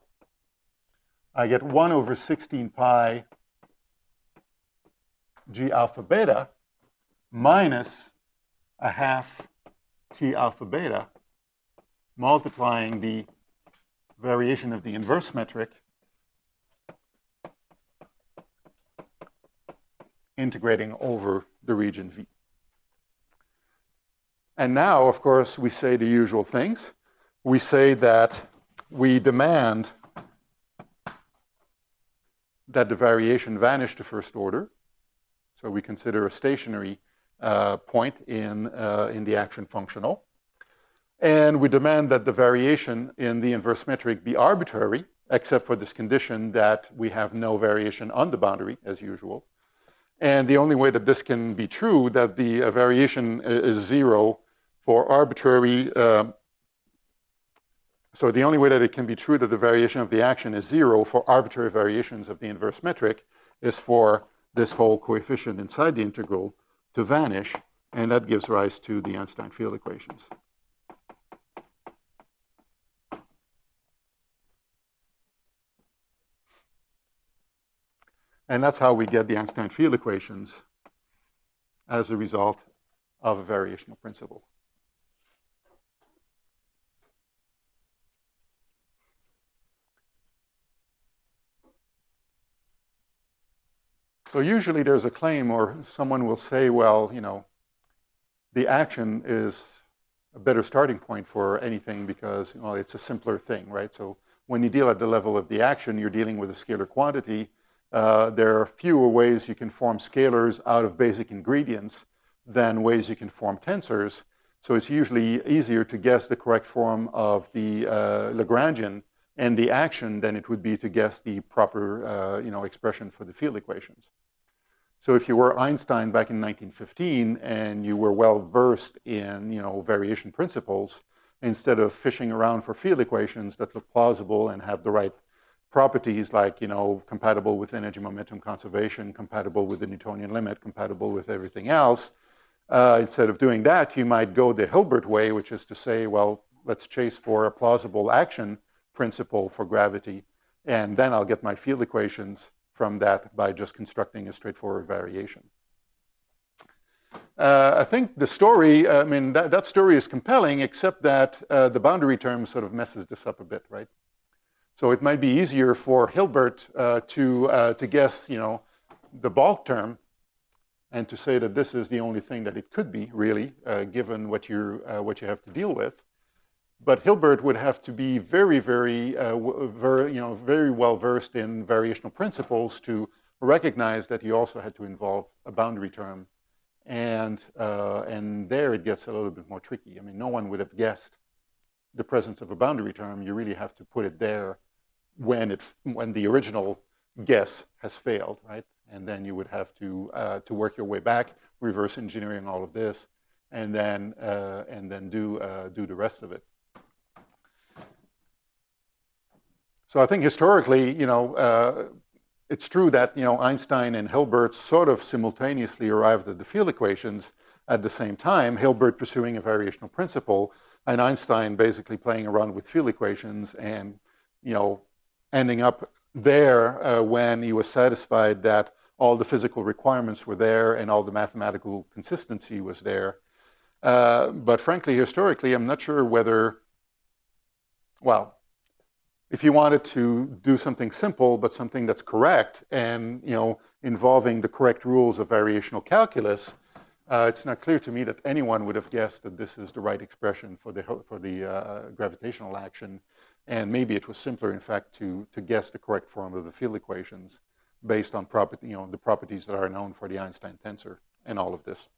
I get one over sixteen pi G alpha beta minus a half T alpha beta multiplying the variation of the inverse metric integrating over the region V. And now, of course, we say the usual things. We say that we demand that the variation vanish to first order. So we consider a stationary uh, point in, uh, in the action functional. And we demand that the variation in the inverse metric be arbitrary, except for this condition that we have no variation on the boundary, as usual. And the only way that this can be true, that the uh, variation is zero for arbitrary, uh, so the only way that it can be true that the variation of the action is zero for arbitrary variations of the inverse metric is for this whole coefficient inside the integral to vanish, and that gives rise to the Einstein field equations. And that's how we get the Einstein field equations as a result of a variational principle. So usually there's a claim, or someone will say, well, you know, the action is a better starting point for anything because, well, it's a simpler thing, right? So when you deal at the level of the action, you're dealing with a scalar quantity. Uh, there are fewer ways you can form scalars out of basic ingredients than ways you can form tensors. So it's usually easier to guess the correct form of the uh, Lagrangian and the action than it would be to guess the proper uh, you know, expression for the field equations. So if you were Einstein back in nineteen fifteen and you were well versed in you know, variation principles, instead of fishing around for field equations that look plausible and have the right properties like, you know, compatible with energy momentum conservation, compatible with the Newtonian limit, compatible with everything else, uh, instead of doing that, you might go the Hilbert way, which is to say, well, let's chase for a plausible action principle for gravity, and then I'll get my field equations from that by just constructing a straightforward variation. Uh, I think the story, I mean, that, that story is compelling, except that uh, the boundary term sort of messes this up a bit, right? So it might be easier for Hilbert uh, to, uh, to guess, you know, the bulk term and to say that this is the only thing that it could be, really, uh, given what, you're, uh, what you have to deal with. But Hilbert would have to be very, very, uh, very, you know, very well versed in variational principles to recognize that he also had to involve a boundary term. And, uh, and there it gets a little bit more tricky. I mean, no one would have guessed the presence of a boundary term. You really have to put it there when, it, when the original guess has failed, right? And then you would have to, uh, to work your way back, reverse engineering all of this, and then, uh, and then do, uh, do the rest of it. So I think historically, you know, uh, it's true that, you know, Einstein and Hilbert sort of simultaneously arrived at the field equations at the same time, Hilbert pursuing a variational principle, and Einstein basically playing around with field equations and, you know, ending up there uh, when he was satisfied that all the physical requirements were there and all the mathematical consistency was there. Uh, but frankly, historically, I'm not sure whether, well, if you wanted to do something simple, but something that's correct and, you know, involving the correct rules of variational calculus, uh, it's not clear to me that anyone would have guessed that this is the right expression for the, for the uh, gravitational action. And maybe it was simpler, in fact, to, to guess the correct form of the field equations based on property, you know, the properties that are known for the Einstein tensor and all of this.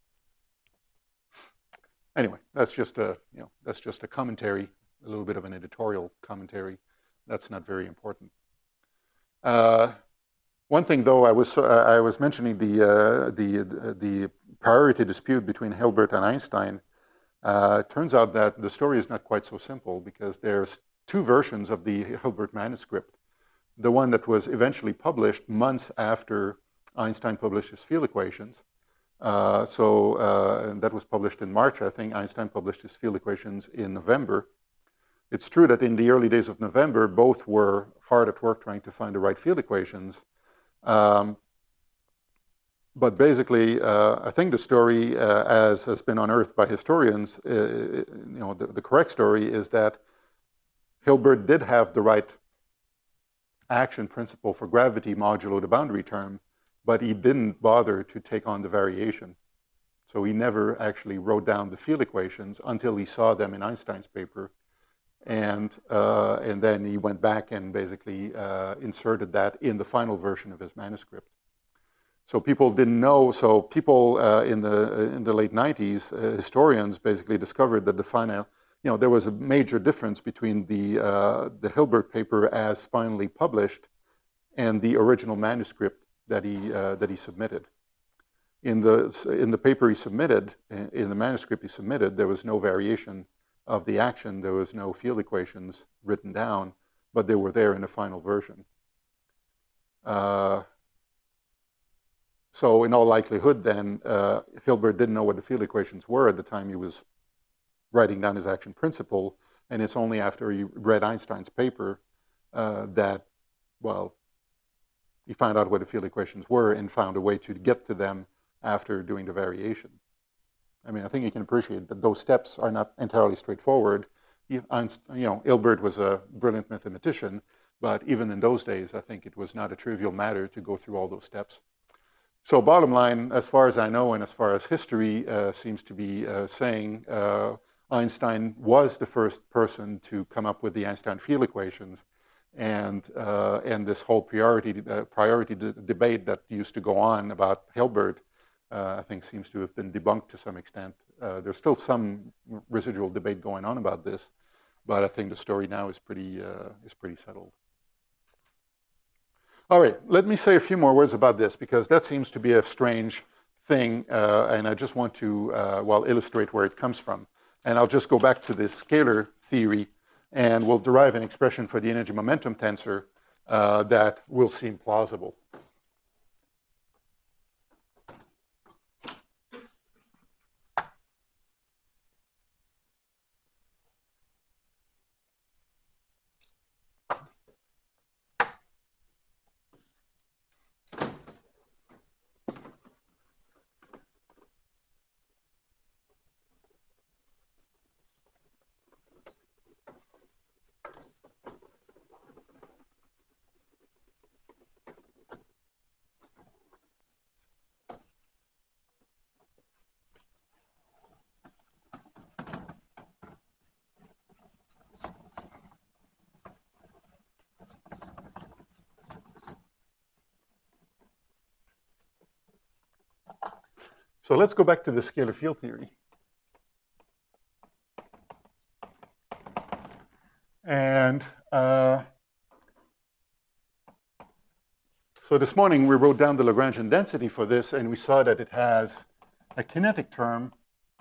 Anyway, that's just a, you know, that's just a commentary, a little bit of an editorial commentary. That's not very important. Uh, one thing, though, I was uh, I was mentioning the uh, the the priority dispute between Hilbert and Einstein. Uh, it turns out that the story is not quite so simple because there's two versions of the Hilbert manuscript. The one that was eventually published months after Einstein published his field equations. Uh, so uh, and that was published in March, I think. Einstein published his field equations in November. It's true that in the early days of November, both were hard at work trying to find the right field equations. Um, but basically, uh, I think the story, uh, as has been unearthed by historians, uh, you know, the, the correct story is that Hilbert did have the right action principle for gravity modulo the boundary term, but he didn't bother to take on the variation. So he never actually wrote down the field equations until he saw them in Einstein's paper. And, uh, and then he went back and basically uh, inserted that in the final version of his manuscript. So people didn't know, so people uh, in, the, in the late nineties, uh, historians basically discovered that the final, you know, there was a major difference between the, uh, the Hilbert paper as finally published and the original manuscript that he, uh, that he submitted. In the, in the paper he submitted, in the manuscript he submitted, there was no variation of the action. There was no field equations written down, but they were there in the final version. Uh, so in all likelihood then, uh, Hilbert didn't know what the field equations were at the time he was writing down his action principle, and it's only after he read Einstein's paper uh, that, well, he found out what the field equations were and found a way to get to them after doing the variation. I mean, I think you can appreciate that those steps are not entirely straightforward. You know, Hilbert was a brilliant mathematician, but even in those days, I think it was not a trivial matter to go through all those steps. So bottom line, as far as I know and as far as history uh, seems to be uh, saying, uh, Einstein was the first person to come up with the Einstein field equations. And, uh, and this whole priority, uh, priority de debate that used to go on about Hilbert, uh, I think seems to have been debunked to some extent. Uh, there's still some residual debate going on about this, but I think the story now is pretty, uh, is pretty settled. All right, let me say a few more words about this, because that seems to be a strange thing, uh, and I just want to, uh, well, illustrate where it comes from. And I'll just go back to this scalar theory, and we'll derive an expression for the energy momentum tensor uh, that will seem plausible. So let's go back to the scalar field theory. And uh, so this morning we wrote down the Lagrangian density for this, and we saw that it has a kinetic term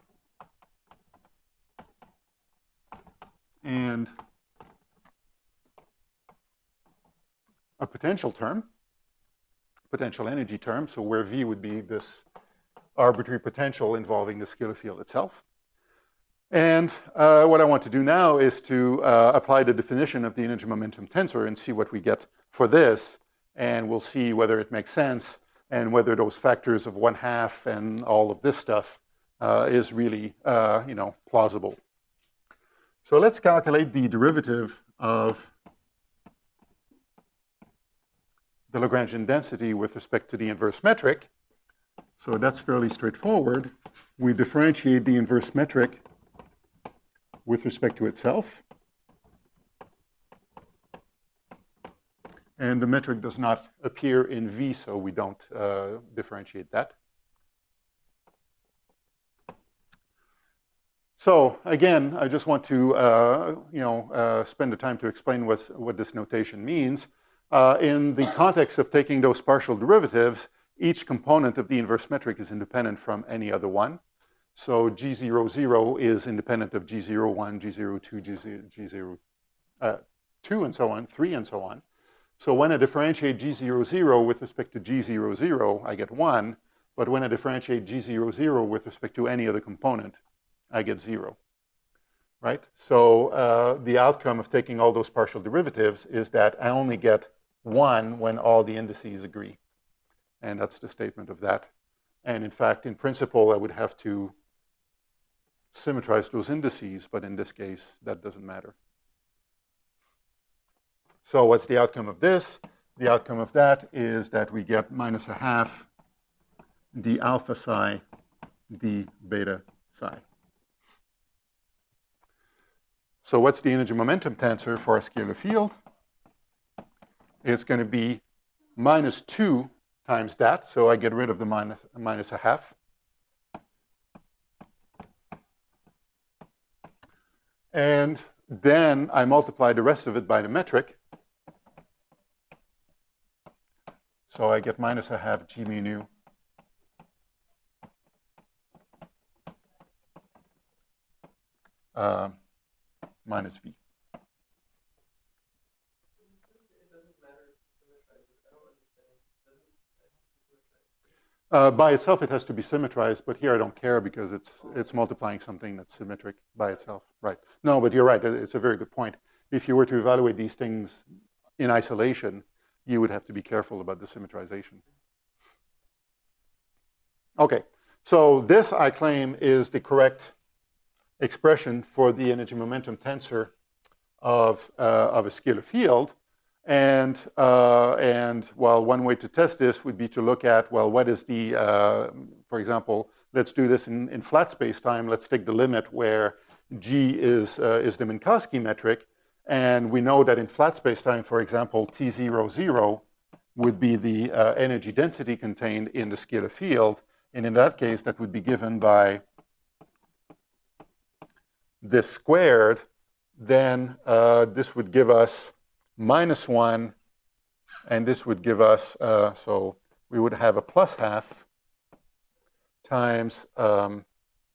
and a potential term, potential energy term, so where V would be this arbitrary potential involving the scalar field itself. And uh, what I want to do now is to uh, apply the definition of the energy momentum tensor and see what we get for this, and we'll see whether it makes sense and whether those factors of one half and all of this stuff uh, is really, uh, you know, plausible. So let's calculate the derivative of the Lagrangian density with respect to the inverse metric. So that's fairly straightforward. We differentiate the inverse metric with respect to itself. And the metric does not appear in V, so we don't uh, differentiate that. So again, I just want to uh, you know, uh, spend the time to explain what, what this notation means. Uh, in the context of taking those partial derivatives, each component of the inverse metric is independent from any other one. So G zero, zero is independent of G zero, one, G zero, two, G zero, G zero, uh, two, and so on, three, and so on. So when I differentiate G zero, zero with respect to G zero, zero, I get one. But when I differentiate G zero, zero with respect to any other component, I get zero, right? So uh, the outcome of taking all those partial derivatives is that I only get one when all the indices agree. And that's the statement of that. And in fact, in principle, I would have to symmetrize those indices, but in this case, that doesn't matter. So what's the outcome of this? The outcome of that is that we get minus a half d alpha psi d beta psi. So what's the energy momentum tensor for a scalar field? It's going to be minus two times that, so I get rid of the minus, minus a half. And then I multiply the rest of it by the metric. So I get minus a half g mu nu uh, minus v. Uh, by itself, it has to be symmetrized, but here I don't care because it's it's multiplying something that's symmetric by itself. Right. No, but you're right. It's a very good point. If you were to evaluate these things in isolation, you would have to be careful about the symmetrization. Okay. So this, I claim, is the correct expression for the energy momentum tensor of, uh, of a scalar field. And, uh, and well, one way to test this would be to look at, well, what is the, uh, for example, let's do this in, in flat space-time. Let's take the limit where G is, uh, is the Minkowski metric. And we know that in flat space-time, for example, T zero, zero would be the uh, energy density contained in the scalar field. And in that case, that would be given by this squared. Then uh, this would give us minus one, and this would give us, uh, so we would have a plus half times um,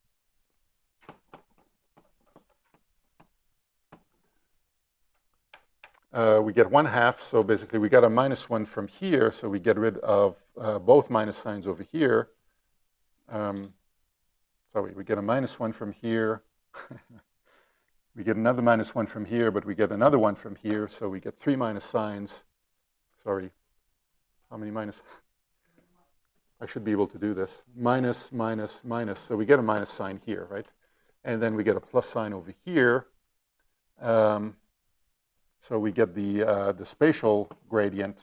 uh, we get one half, so basically we got a minus one from here, so we get rid of uh, both minus signs over here. Um, sorry, we get a minus one from here. We get another minus one from here, but we get another one from here, so we get three minus signs. Sorry, how many minus? I should be able to do this. Minus, minus, minus, so we get a minus sign here, right? And then we get a plus sign over here. Um, so we get the, uh, the spatial gradient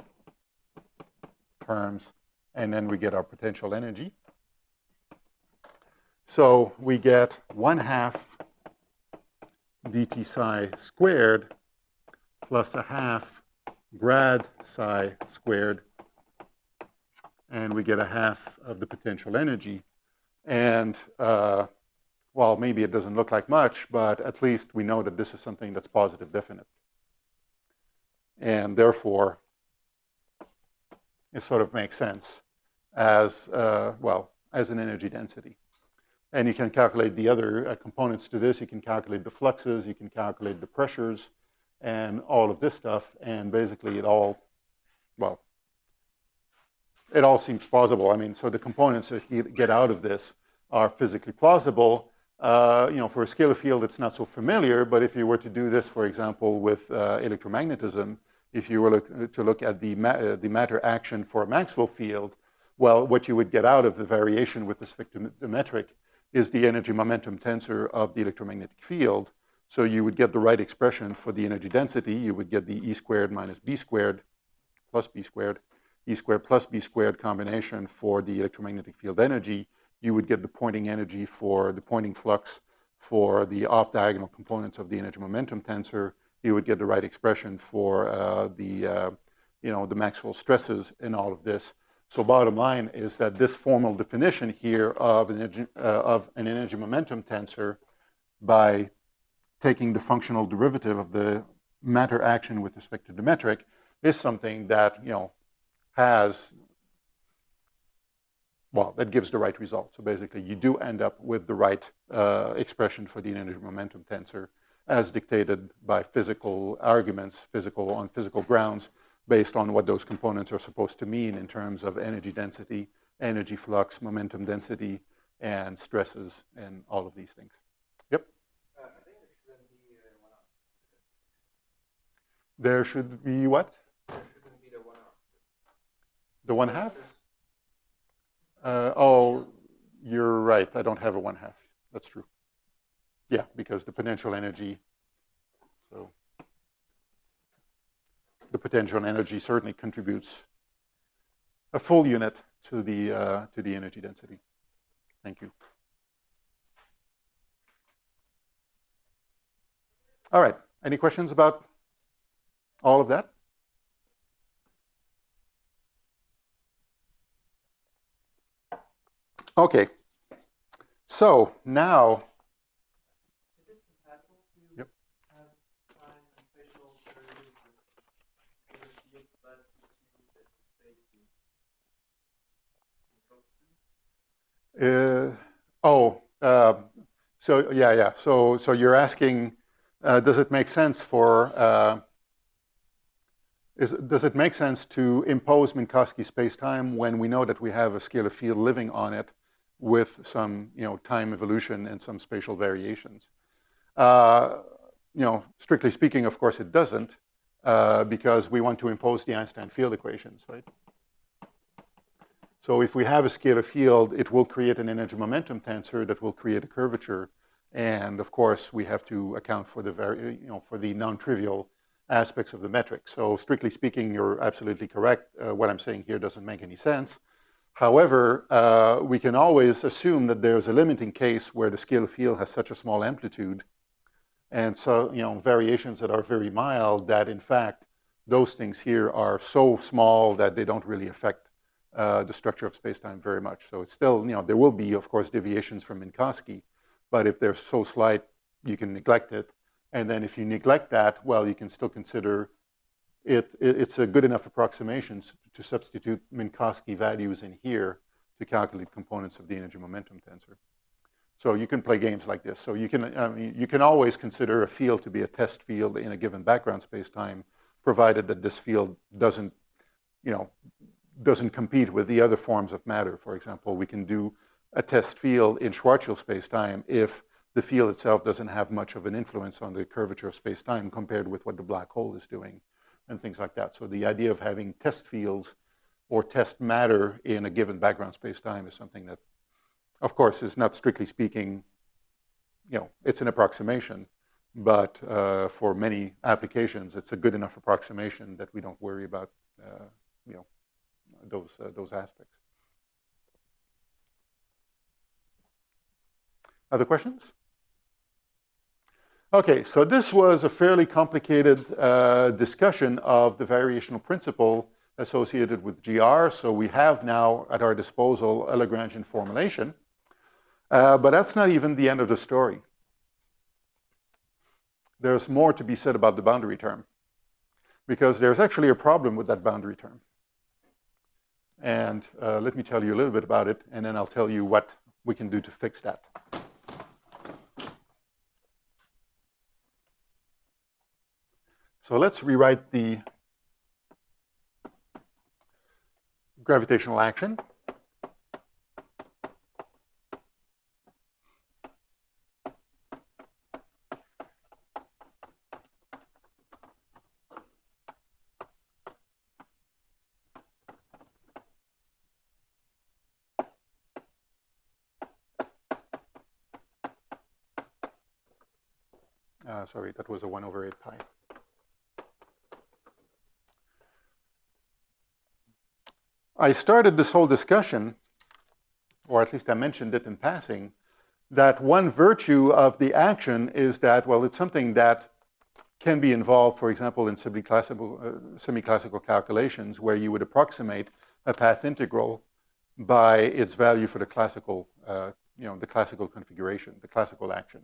terms, and then we get our potential energy. So we get one half dt psi squared plus a half grad psi squared, and we get a half of the potential energy. And uh, well, maybe it doesn't look like much, but at least we know that this is something that's positive definite. And therefore, it sort of makes sense as, uh, well, as an energy density. And you can calculate the other uh, components to this. You can calculate the fluxes, you can calculate the pressures, and all of this stuff. And basically it all, well, it all seems plausible. I mean, so the components that you get out of this are physically plausible. Uh, you know, for a scalar field, it's not so familiar, but if you were to do this, for example, with uh, electromagnetism, if you were look, to look at the, ma uh, the matter action for a Maxwell field, well, what you would get out of the variation with respect to the metric is the energy momentum tensor of the electromagnetic field. So you would get the right expression for the energy density. You would get the E squared minus B squared plus B squared, E squared plus B squared combination for the electromagnetic field energy. You would get the Poynting energy for the Poynting flux for the off-diagonal components of the energy momentum tensor. You would get the right expression for uh, the, uh, you know, the Maxwell stresses in all of this. So bottom line is that this formal definition here of an energy, uh, of an energy momentum tensor by taking the functional derivative of the matter action with respect to the metric is something that, you know, has, well, that gives the right result. So basically you do end up with the right uh, expression for the energy momentum tensor as dictated by physical arguments, physical on physical grounds, based on what those components are supposed to mean in terms of energy density, energy flux, momentum density, and stresses, and all of these things. Yep? Uh, I think there shouldn't be uh, one off. There should be what? There shouldn't be the one off. The one half? Uh, oh, you're right. I don't have a one half. That's true. Yeah, because the potential energy, so the potential energy certainly contributes a full unit to the uh, to the energy density. Thank you. All right, any questions about all of that? Okay, so now, is it compatible to yep. have time and spatial variation so that you get that assume that space Uh, oh, uh, so yeah, yeah. So, so you're asking, uh, does it make sense for, uh, is, does it make sense to impose Minkowski spacetime when we know that we have a scalar field living on it with some, you know, time evolution and some spatial variations? Uh, you know, strictly speaking, of course, it doesn't, uh, because we want to impose the Einstein field equations, right? So if we have a scalar field, it will create an energy momentum tensor that will create a curvature. And of course, we have to account for the very, you know, for the non-trivial aspects of the metric. So strictly speaking, you're absolutely correct. Uh, what I'm saying here doesn't make any sense. However, uh, we can always assume that there's a limiting case where the scalar field has such a small amplitude, and so, you know, variations that are very mild, that in fact, those things here are so small that they don't really affect uh, the structure of spacetime very much. So it's still, you know, there will be, of course, deviations from Minkowski, but if they're so slight, you can neglect it. And then if you neglect that, well, you can still consider it, it it's a good enough approximation to substitute Minkowski values in here to calculate components of the energy momentum tensor. So you can play games like this. So you can, I mean, you can always consider a field to be a test field in a given background spacetime, provided that this field doesn't, you know, doesn't compete with the other forms of matter. For example, we can do a test field in Schwarzschild spacetime if the field itself doesn't have much of an influence on the curvature of spacetime compared with what the black hole is doing, and things like that. So the idea of having test fields or test matter in a given background spacetime is something that, of course, is not strictly speaking, you know, it's an approximation, but uh, for many applications, it's a good enough approximation that we don't worry about, uh, you know, those uh, those aspects. Other questions? Okay, so this was a fairly complicated uh, discussion of the variational principle associated with G R. So we have now at our disposal a Lagrangian formulation. Uh, but that's not even the end of the story. There's more to be said about the boundary term, because there's actually a problem with that boundary term. And uh, let me tell you a little bit about it, and then I'll tell you what we can do to fix that. So let's rewrite the gravitational action. Uh, sorry, that was a one over eight pi. I started this whole discussion, or at least I mentioned it in passing, that one virtue of the action is that, well, it's something that can be involved, for example, in semi-classical, uh, semi-classical calculations, where you would approximate a path integral by its value for the classical, uh, you know, the classical configuration, the classical action.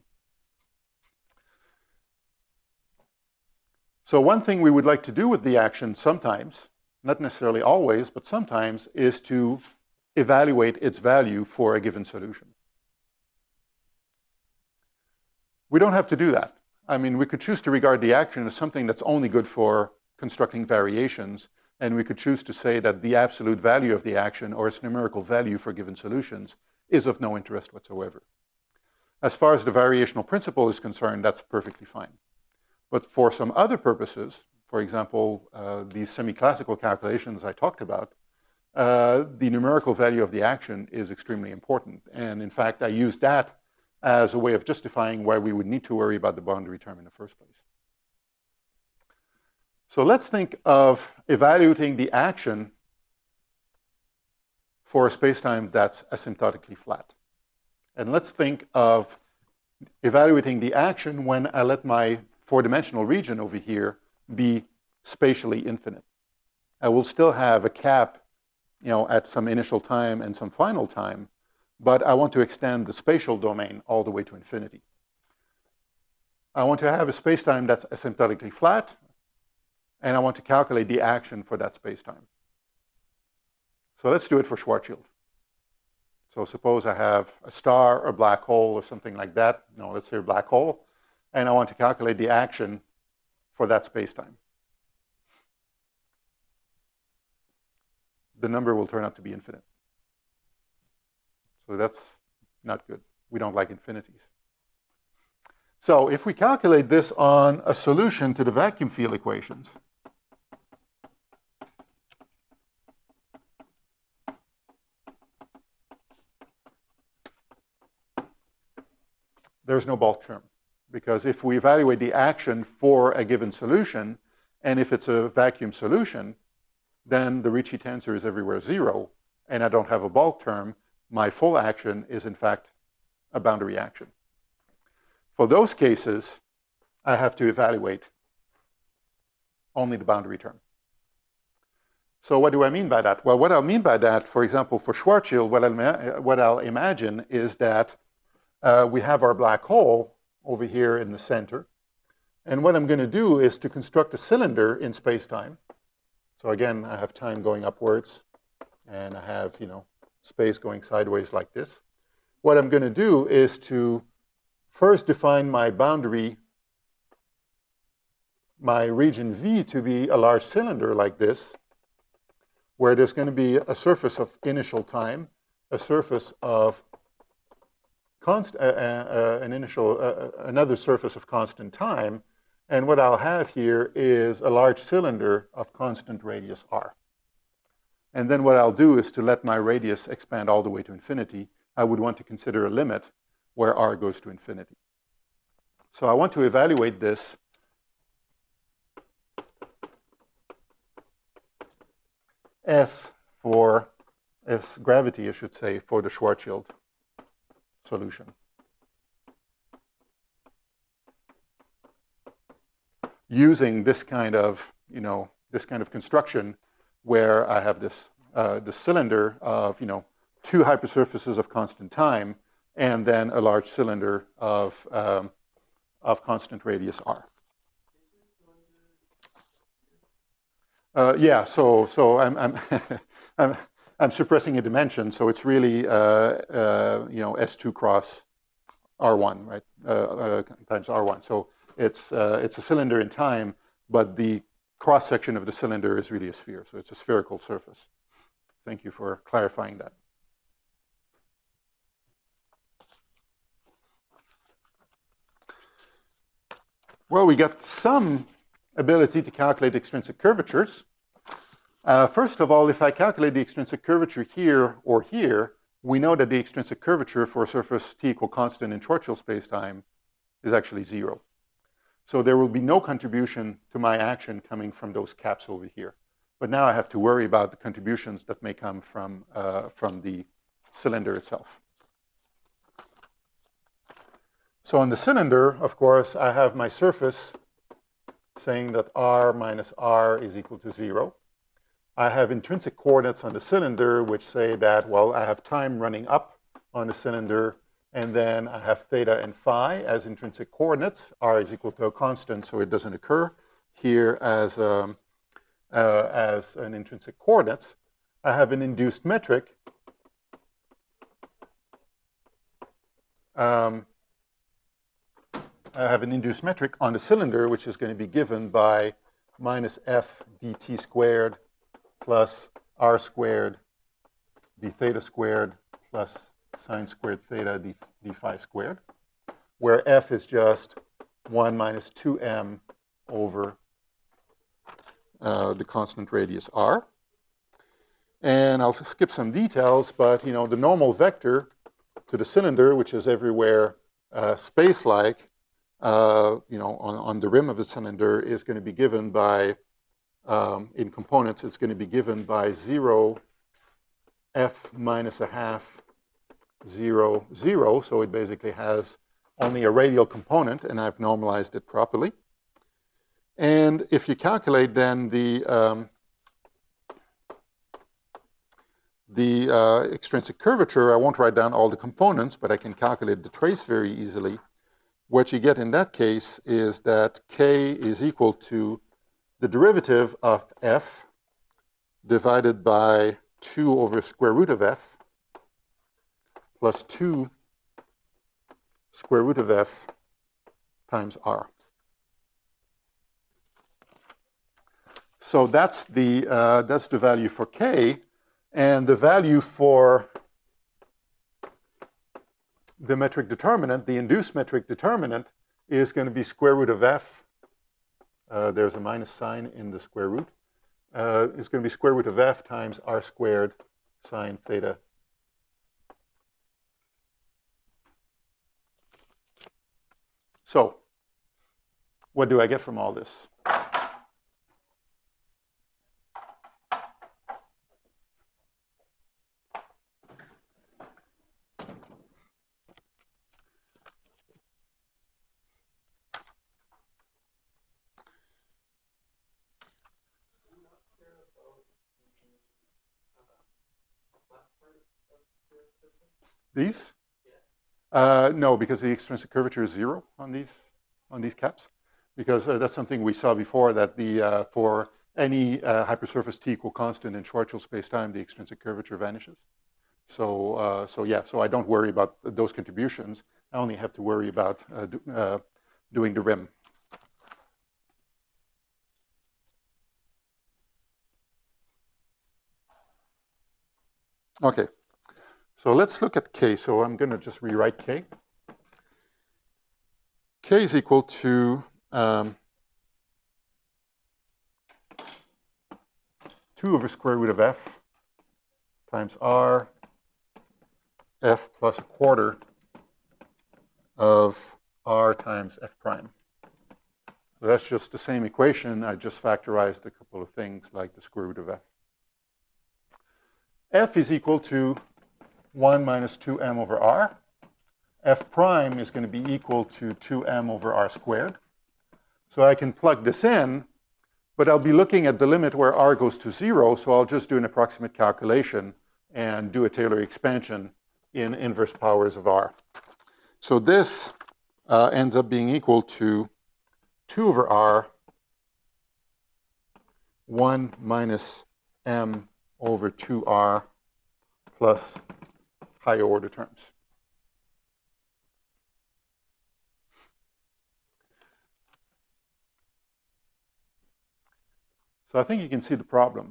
So one thing we would like to do with the action sometimes, not necessarily always, but sometimes, is to evaluate its value for a given solution. We don't have to do that. I mean, we could choose to regard the action as something that's only good for constructing variations, and we could choose to say that the absolute value of the action or its numerical value for given solutions is of no interest whatsoever. As far as the variational principle is concerned, that's perfectly fine. But for some other purposes, for example, uh, these semi-classical calculations I talked about, uh, the numerical value of the action is extremely important. And in fact, I used that as a way of justifying why we would need to worry about the boundary term in the first place. So let's think of evaluating the action for a spacetime that's asymptotically flat. And let's think of evaluating the action when I let my four-dimensional region over here be spatially infinite. I will still have a cap, you know, at some initial time and some final time, but I want to extend the spatial domain all the way to infinity. I want to have a spacetime that's asymptotically flat, and I want to calculate the action for that spacetime. So let's do it for Schwarzschild. So suppose I have a star, a black hole, or something like that. No, let's say a black hole. And I want to calculate the action for that spacetime. The number will turn out to be infinite. So that's not good. We don't like infinities. So if we calculate this on a solution to the vacuum field equations, there's no bulk term. Because if we evaluate the action for a given solution, and if it's a vacuum solution, then the Ricci tensor is everywhere zero, and I don't have a bulk term, my full action is in fact a boundary action. For those cases, I have to evaluate only the boundary term. So what do I mean by that? Well, what I mean by that, for example, for Schwarzschild, what I'll, what I'll imagine is that uh, we have our black hole over here in the center. And what I'm going to do is to construct a cylinder in space-time. So again, I have time going upwards, and I have, you know, space going sideways like this. What I'm going to do is to first define my boundary, my region V, to be a large cylinder like this, where there's going to be a surface of initial time, a surface of const uh, uh, an initial, uh, another surface of constant time, and what I'll have here is a large cylinder of constant radius r. And then what I'll do is to let my radius expand all the way to infinity. I would want to consider a limit where r goes to infinity. So I want to evaluate this S for S gravity, I should say, for the Schwarzschild solution. Using this kind of, you know, this kind of construction where I have this, uh, this cylinder of, you know, two hypersurfaces of constant time and then a large cylinder of, um, of constant radius r. Uh, yeah, so so I'm I'm I'm, I'm suppressing a dimension, so it's really uh, uh, you know S two cross R one, right? Uh, uh, times R one. So it's uh, it's a cylinder in time, but the cross section of the cylinder is really a sphere, so it's a spherical surface. Thank you for clarifying that. Well, we got some ability to calculate extrinsic curvatures. Uh, first of all, if I calculate the extrinsic curvature here or here, we know that the extrinsic curvature for a surface t equal constant in Schwarzschild spacetime is actually zero. So there will be no contribution to my action coming from those caps over here. But now I have to worry about the contributions that may come from, uh, from the cylinder itself. So on the cylinder, of course, I have my surface saying that r minus r is equal to zero. I have intrinsic coordinates on the cylinder which say that, well, I have time running up on the cylinder, and then I have theta and phi as intrinsic coordinates. R is equal to a constant, so it doesn't occur here as, um, uh, as an intrinsic coordinates. I have an induced metric. Um, I have an induced metric on the cylinder, which is going to be given by minus f dt squared plus r squared d theta squared plus sine squared theta d, d phi squared, where f is just one minus two m over uh, the constant radius r. And I'll skip some details, but you know the normal vector to the cylinder, which is everywhere uh, space-like, Uh, you know, on, on the rim of the cylinder is going to be given by, um, in components, it's going to be given by zero f minus a half zero, zero. So it basically has only a radial component, and I've normalized it properly. And if you calculate then the, um, the uh, extrinsic curvature, I won't write down all the components, but I can calculate the trace very easily. What you get in that case is that k is equal to the derivative of f divided by two over square root of f plus two square root of f times r. So that's the, uh, that's the value for k, and the value for the metric determinant, the induced metric determinant, is going to be square root of f. Uh, there's a minus sign in the square root. Uh, it's going to be square root of f times r squared sine theta. So, what do I get from all this? These? Uh, no, because the extrinsic curvature is zero on these on these caps. Because uh, that's something we saw before, that the uh, for any uh, hypersurface t equal constant in Schwarzschild spacetime, the extrinsic curvature vanishes. So uh, so yeah, so I don't worry about those contributions. I only have to worry about uh, do, uh, doing the rim. Okay. So let's look at k. So I'm going to just rewrite k. K is equal to um, two over square root of f times r, f plus a quarter of r times f prime. So that's just the same equation. I just factorized a couple of things like the square root of f. F is equal to one minus two m over r. F prime is going to be equal to two m over r squared. So I can plug this in, but I'll be looking at the limit where r goes to zero, so I'll just do an approximate calculation and do a Taylor expansion in inverse powers of r. So this uh, ends up being equal to two over r, one minus m over two r plus higher order terms. So I think you can see the problem.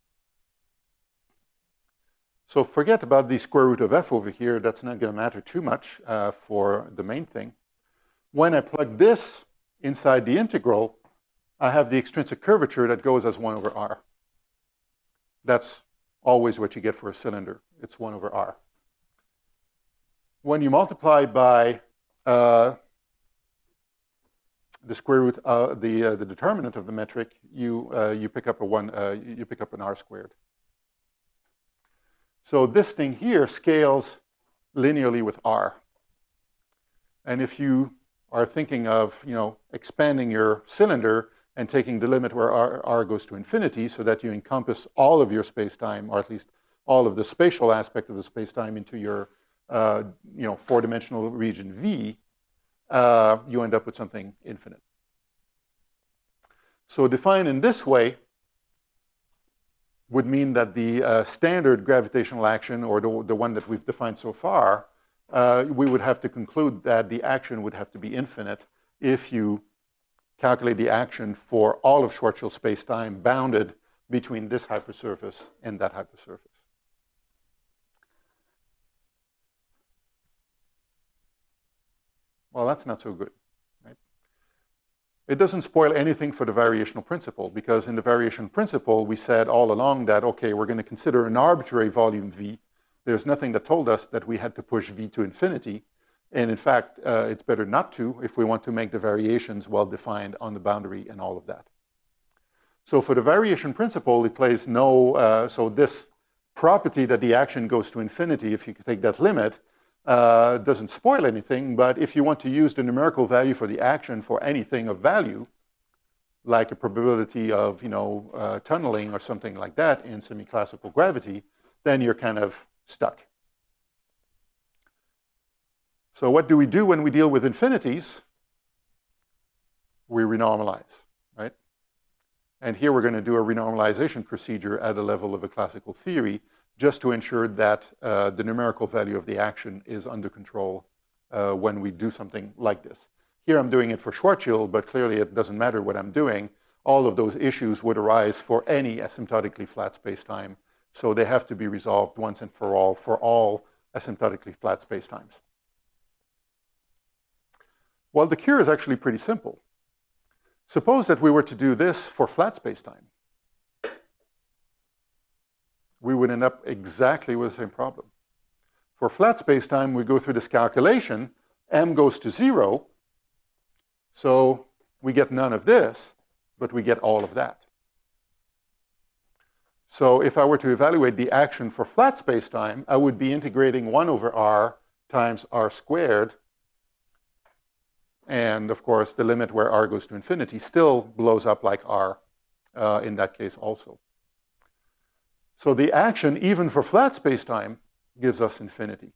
So forget about the square root of f over here. That's not going to matter too much uh, for the main thing. When I plug this inside the integral, I have the extrinsic curvature that goes as one over r. That's always what you get for a cylinder. It's one over r. When you multiply by uh, the square root, uh, the uh, the determinant of the metric, you uh, you pick up a one, uh, you pick up an r squared. So this thing here scales linearly with r. And if you are thinking of, you know, expanding your cylinder and taking the limit where r, r goes to infinity, so that you encompass all of your space-time, or at least all of the spatial aspect of the space-time into your, uh, you know, four-dimensional region V, uh, you end up with something infinite. So defined in this way would mean that the uh, standard gravitational action, or the, the one that we've defined so far, uh, we would have to conclude that the action would have to be infinite if you calculate the action for all of Schwarzschild space-time bounded between this hypersurface and that hypersurface. Well, that's not so good, right? It doesn't spoil anything for the variational principle, because in the variation principle, we said all along that, okay, we're going to consider an arbitrary volume V. There's nothing that told us that we had to push V to infinity. And in fact, uh, it's better not to if we want to make the variations well-defined on the boundary and all of that. So for the variation principle, it plays no, uh, so this property that the action goes to infinity, if you take that limit, uh, doesn't spoil anything, but if you want to use the numerical value for the action for anything of value, like a probability of, you know, uh, tunneling or something like that in semi-classical gravity, then you're kind of stuck. So what do we do when we deal with infinities? We renormalize, right? And here we're going to do a renormalization procedure at the level of a classical theory just to ensure that uh, the numerical value of the action is under control uh, when we do something like this. Here I'm doing it for Schwarzschild, but clearly it doesn't matter what I'm doing. All of those issues would arise for any asymptotically flat spacetime, so they have to be resolved once and for all for all asymptotically flat spacetimes. Well, the cure is actually pretty simple. Suppose that we were to do this for flat spacetime. We would end up exactly with the same problem. For flat spacetime, we go through this calculation. M goes to zero. So we get none of this, but we get all of that. So if I were to evaluate the action for flat spacetime, I would be integrating one over r times r squared. And of course, the limit where r goes to infinity still blows up like r uh, in that case also. So the action, even for flat spacetime, gives us infinity.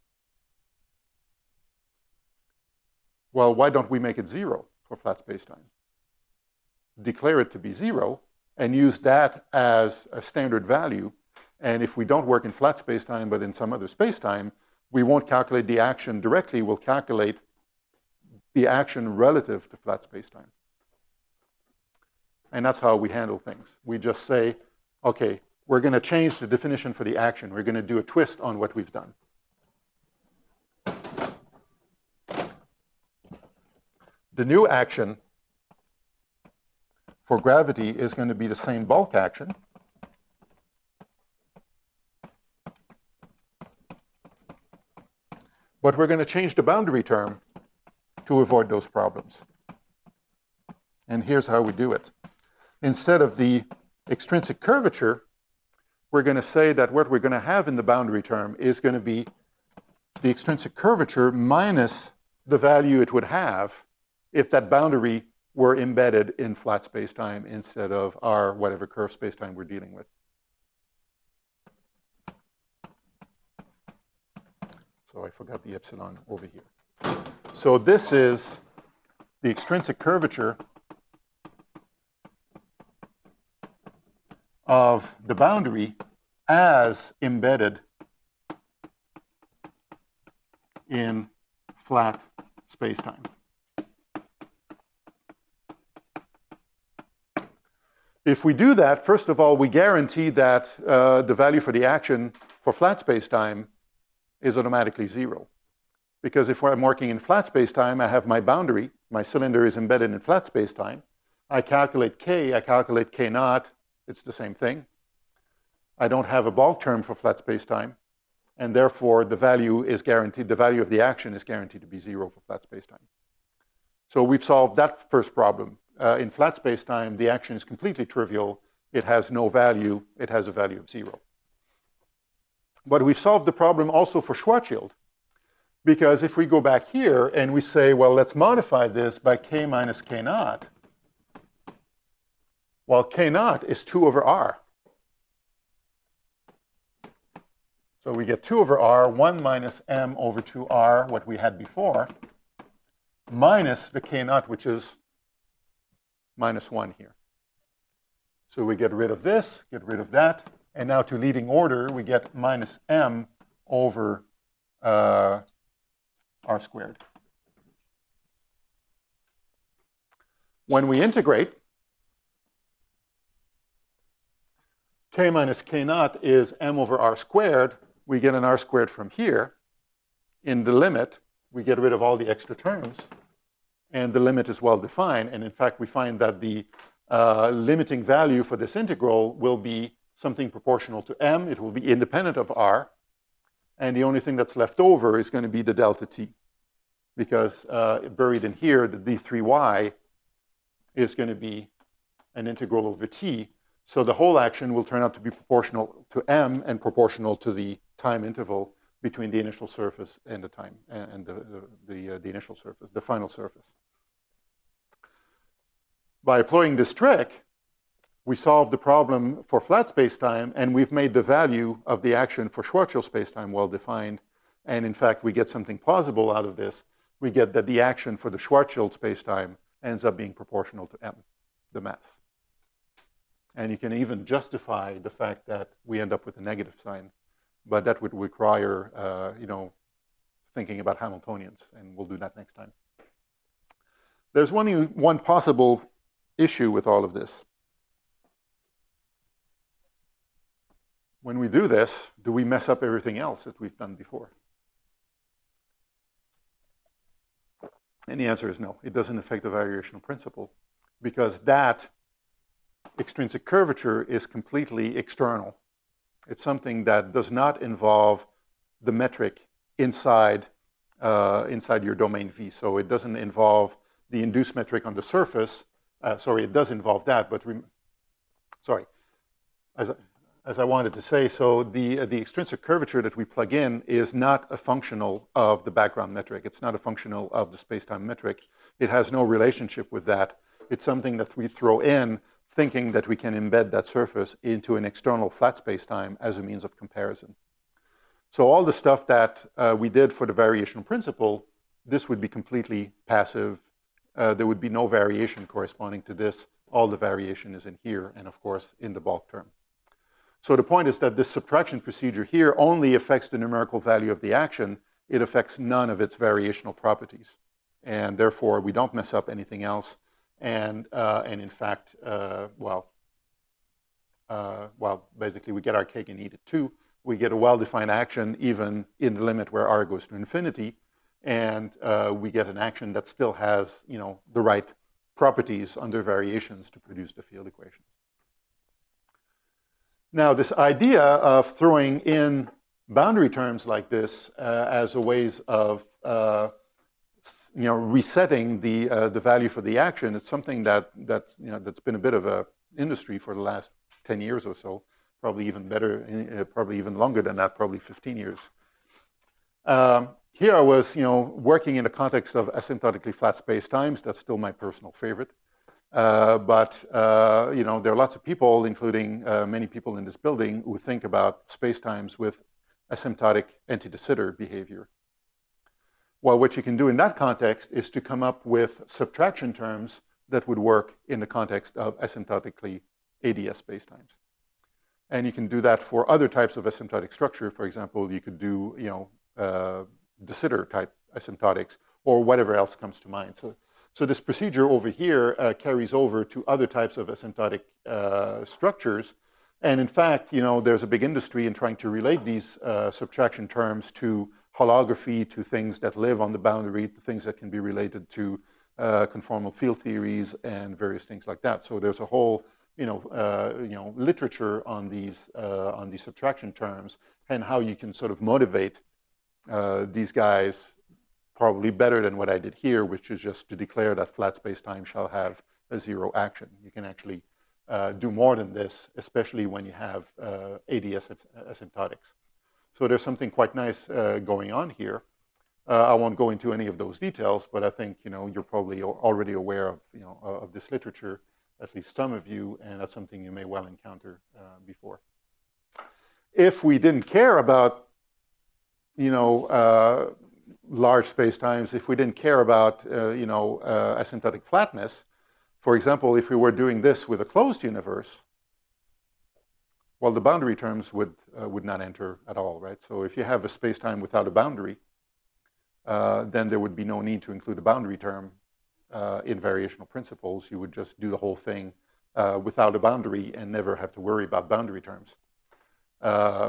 Well, why don't we make it zero for flat spacetime? Declare it to be zero and use that as a standard value. And if we don't work in flat spacetime but in some other spacetime, we won't calculate the action directly. We'll calculate the action relative to flat spacetime. And that's how we handle things. We just say, okay, we're going to change the definition for the action. We're going to do a twist on what we've done. The new action for gravity is going to be the same bulk action. But we're going to change the boundary term to avoid those problems. And here's how we do it. Instead of the extrinsic curvature, we're going to say that what we're going to have in the boundary term is going to be the extrinsic curvature minus the value it would have if that boundary were embedded in flat spacetime instead of our whatever curved spacetime we're dealing with. So I forgot the epsilon over here. So this is the extrinsic curvature of the boundary as embedded in flat spacetime. If we do that, first of all, we guarantee that uh, the value for the action for flat spacetime is automatically zero. Because if I'm working in flat spacetime, I have my boundary. My cylinder is embedded in flat spacetime. I calculate k, I calculate k naught. It's the same thing. I don't have a bulk term for flat spacetime, and therefore the value is guaranteed, the value of the action is guaranteed to be zero for flat spacetime. So we've solved that first problem. Uh, in flat spacetime, the action is completely trivial. It has no value. It has a value of zero. But we've solved the problem also for Schwarzschild, because if we go back here and we say, well, let's modify this by k minus k naught, well, k naught is two over r. So we get two over r, one minus m over two r, what we had before, minus the k naught, which is minus one here. So we get rid of this, get rid of that, and now to leading order, we get minus m over uh, r squared. When we integrate, k minus k naught is m over r squared. We get an r squared from here. In the limit, we get rid of all the extra terms, and the limit is well defined. And in fact, we find that the uh, limiting value for this integral will be something proportional to m. It will be independent of r. And the only thing that's left over is going to be the delta t, because uh, buried in here, the d three y is going to be an integral over t. So the whole action will turn out to be proportional to m and proportional to the time interval between the initial surface and the time, and the, the, the, uh, the initial surface, the final surface. By employing this trick, we solve the problem for flat spacetime, and we've made the value of the action for Schwarzschild spacetime well defined. And in fact, we get something plausible out of this. We get that the action for the Schwarzschild spacetime ends up being proportional to m, the mass. And you can even justify the fact that we end up with a negative sign, but that would require, uh, you know, thinking about Hamiltonians, and we'll do that next time. There's one, one possible issue with all of this. When we do this, do we mess up everything else that we've done before? And the answer is no. It doesn't affect the variational principle, because that extrinsic curvature is completely external. It's something that does not involve the metric inside, uh, inside your domain V. So it doesn't involve the induced metric on the surface. Uh, sorry, it does involve that, but sorry. As I, As I wanted to say, so the, uh, the extrinsic curvature that we plug in is not a functional of the background metric. It's not a functional of the spacetime metric. It has no relationship with that. It's something that we throw in thinking that we can embed that surface into an external flat spacetime as a means of comparison. So all the stuff that uh, we did for the variational principle, this would be completely passive. Uh, there would be no variation corresponding to this. All the variation is in here and, of course, in the bulk term. So the point is that this subtraction procedure here only affects the numerical value of the action. It affects none of its variational properties. And therefore, we don't mess up anything else. And, uh, and in fact, uh, well, uh, well, basically, we get our cake and eat it too. We get a well-defined action even in the limit where r goes to infinity. And uh, we get an action that still has, you know, the right properties under variations to produce the field equation. Now, this idea of throwing in boundary terms like this uh, as a ways of uh, you know, resetting the, uh, the value for the action, it's something that, that, you know, that's been a bit of an industry for the last ten years or so, probably even better, uh, probably even longer than that, probably fifteen years. Um, here I was you know, working in the context of asymptotically flat spacetimes. That's still my personal favorite. Uh, but uh, you know, there are lots of people, including uh, many people in this building, who think about spacetimes with asymptotic anti-de Sitter behavior. Well, what you can do in that context is to come up with subtraction terms that would work in the context of asymptotically A D S spacetimes. And you can do that for other types of asymptotic structure. For example, you could do you know, uh, de Sitter type asymptotics, or whatever else comes to mind. So, So this procedure over here uh, carries over to other types of asymptotic uh, structures. And in fact, you know, there's a big industry in trying to relate these uh, subtraction terms to holography, to things that live on the boundary, to things that can be related to uh, conformal field theories and various things like that. So there's a whole, you know, uh, you know, literature on these, uh, on these subtraction terms and how you can sort of motivate uh, these guys probably better than what I did here, which is just to declare that flat spacetime shall have a zero action. You can actually uh, do more than this, especially when you have uh, A D S asymptotics. So there's something quite nice uh, going on here. Uh, I won't go into any of those details, but I think you know you're probably already aware of you know of this literature, at least some of you, and that's something you may well encounter uh, before. If we didn't care about you know. Uh, large spacetimes, if we didn't care about, uh, you know, uh, asymptotic flatness, for example, if we were doing this with a closed universe, well, the boundary terms would, uh, would not enter at all, right? So if you have a spacetime without a boundary, uh, then there would be no need to include a boundary term uh, in variational principles. You would just do the whole thing uh, without a boundary and never have to worry about boundary terms. Uh,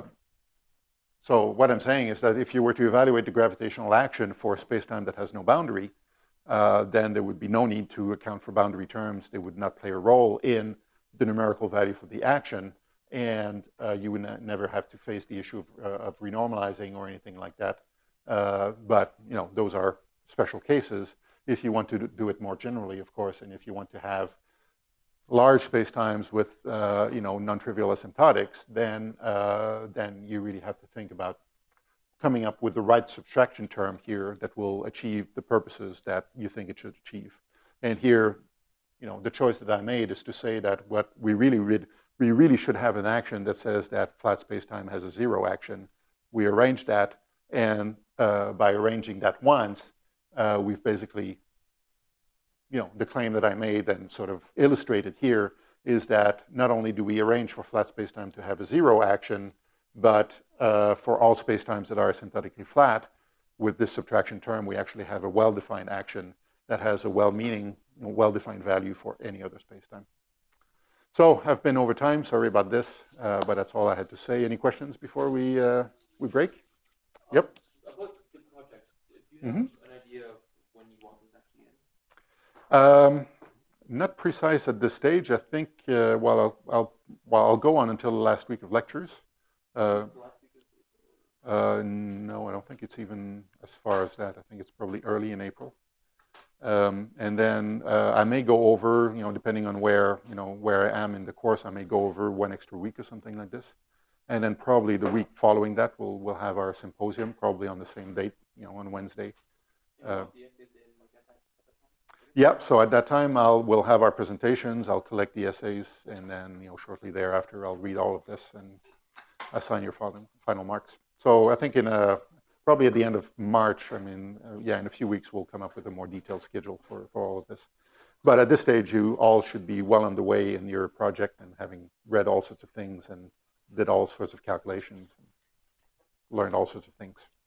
So what I'm saying is that if you were to evaluate the gravitational action for a spacetime that has no boundary, uh, then there would be no need to account for boundary terms. They would not play a role in the numerical value for the action, and uh, you would never have to face the issue of, uh, of renormalizing or anything like that. Uh, but you know, those are special cases. If you want to do it more generally, of course, and if you want to have large spacetimes with uh, you know non-trivial asymptotics, then uh, then you really have to think about coming up with the right subtraction term here that will achieve the purposes that you think it should achieve. And here, you know, the choice that I made is to say that what we really read, we really should have an action that says that flat spacetime has a zero action. We arrange that, and uh, by arranging that once, uh, we've basically, you know, the claim that I made and sort of illustrated here is that not only do we arrange for flat spacetime to have a zero action, but uh, for all spacetimes that are asymptotically flat, with this subtraction term, we actually have a well-defined action that has a well-meaning, you know, well-defined value for any other spacetime. So I've been over time. Sorry about this, uh, but that's all I had to say. Any questions before we uh, we break? Yep. About the project, do you have Mm-hmm. an idea of when you want this actually in? Um, not precise at this stage. I think uh, while I'll, I'll while I'll go on until the last week of lectures. Uh, The last week of April? uh, no, I don't think it's even as far as that. I think it's probably early in April. Um, and then uh, I may go over, you know, depending on where, you know, where I am in the course, I may go over one extra week or something like this. And then probably the week following that, we'll, we'll have our symposium, probably on the same date, you know, on Wednesday. You Uh, want the essays in like at that, at that time? yeah, so at that time, I'll, we'll have our presentations, I'll collect the essays, and then, you know, shortly thereafter, I'll read all of this and assign your final, final marks. So I think in a, probably at the end of March, I mean, uh, yeah, in a few weeks, we'll come up with a more detailed schedule for, for all of this. But at this stage, you all should be well underway in your project and having read all sorts of things and did all sorts of calculations, and learned all sorts of things.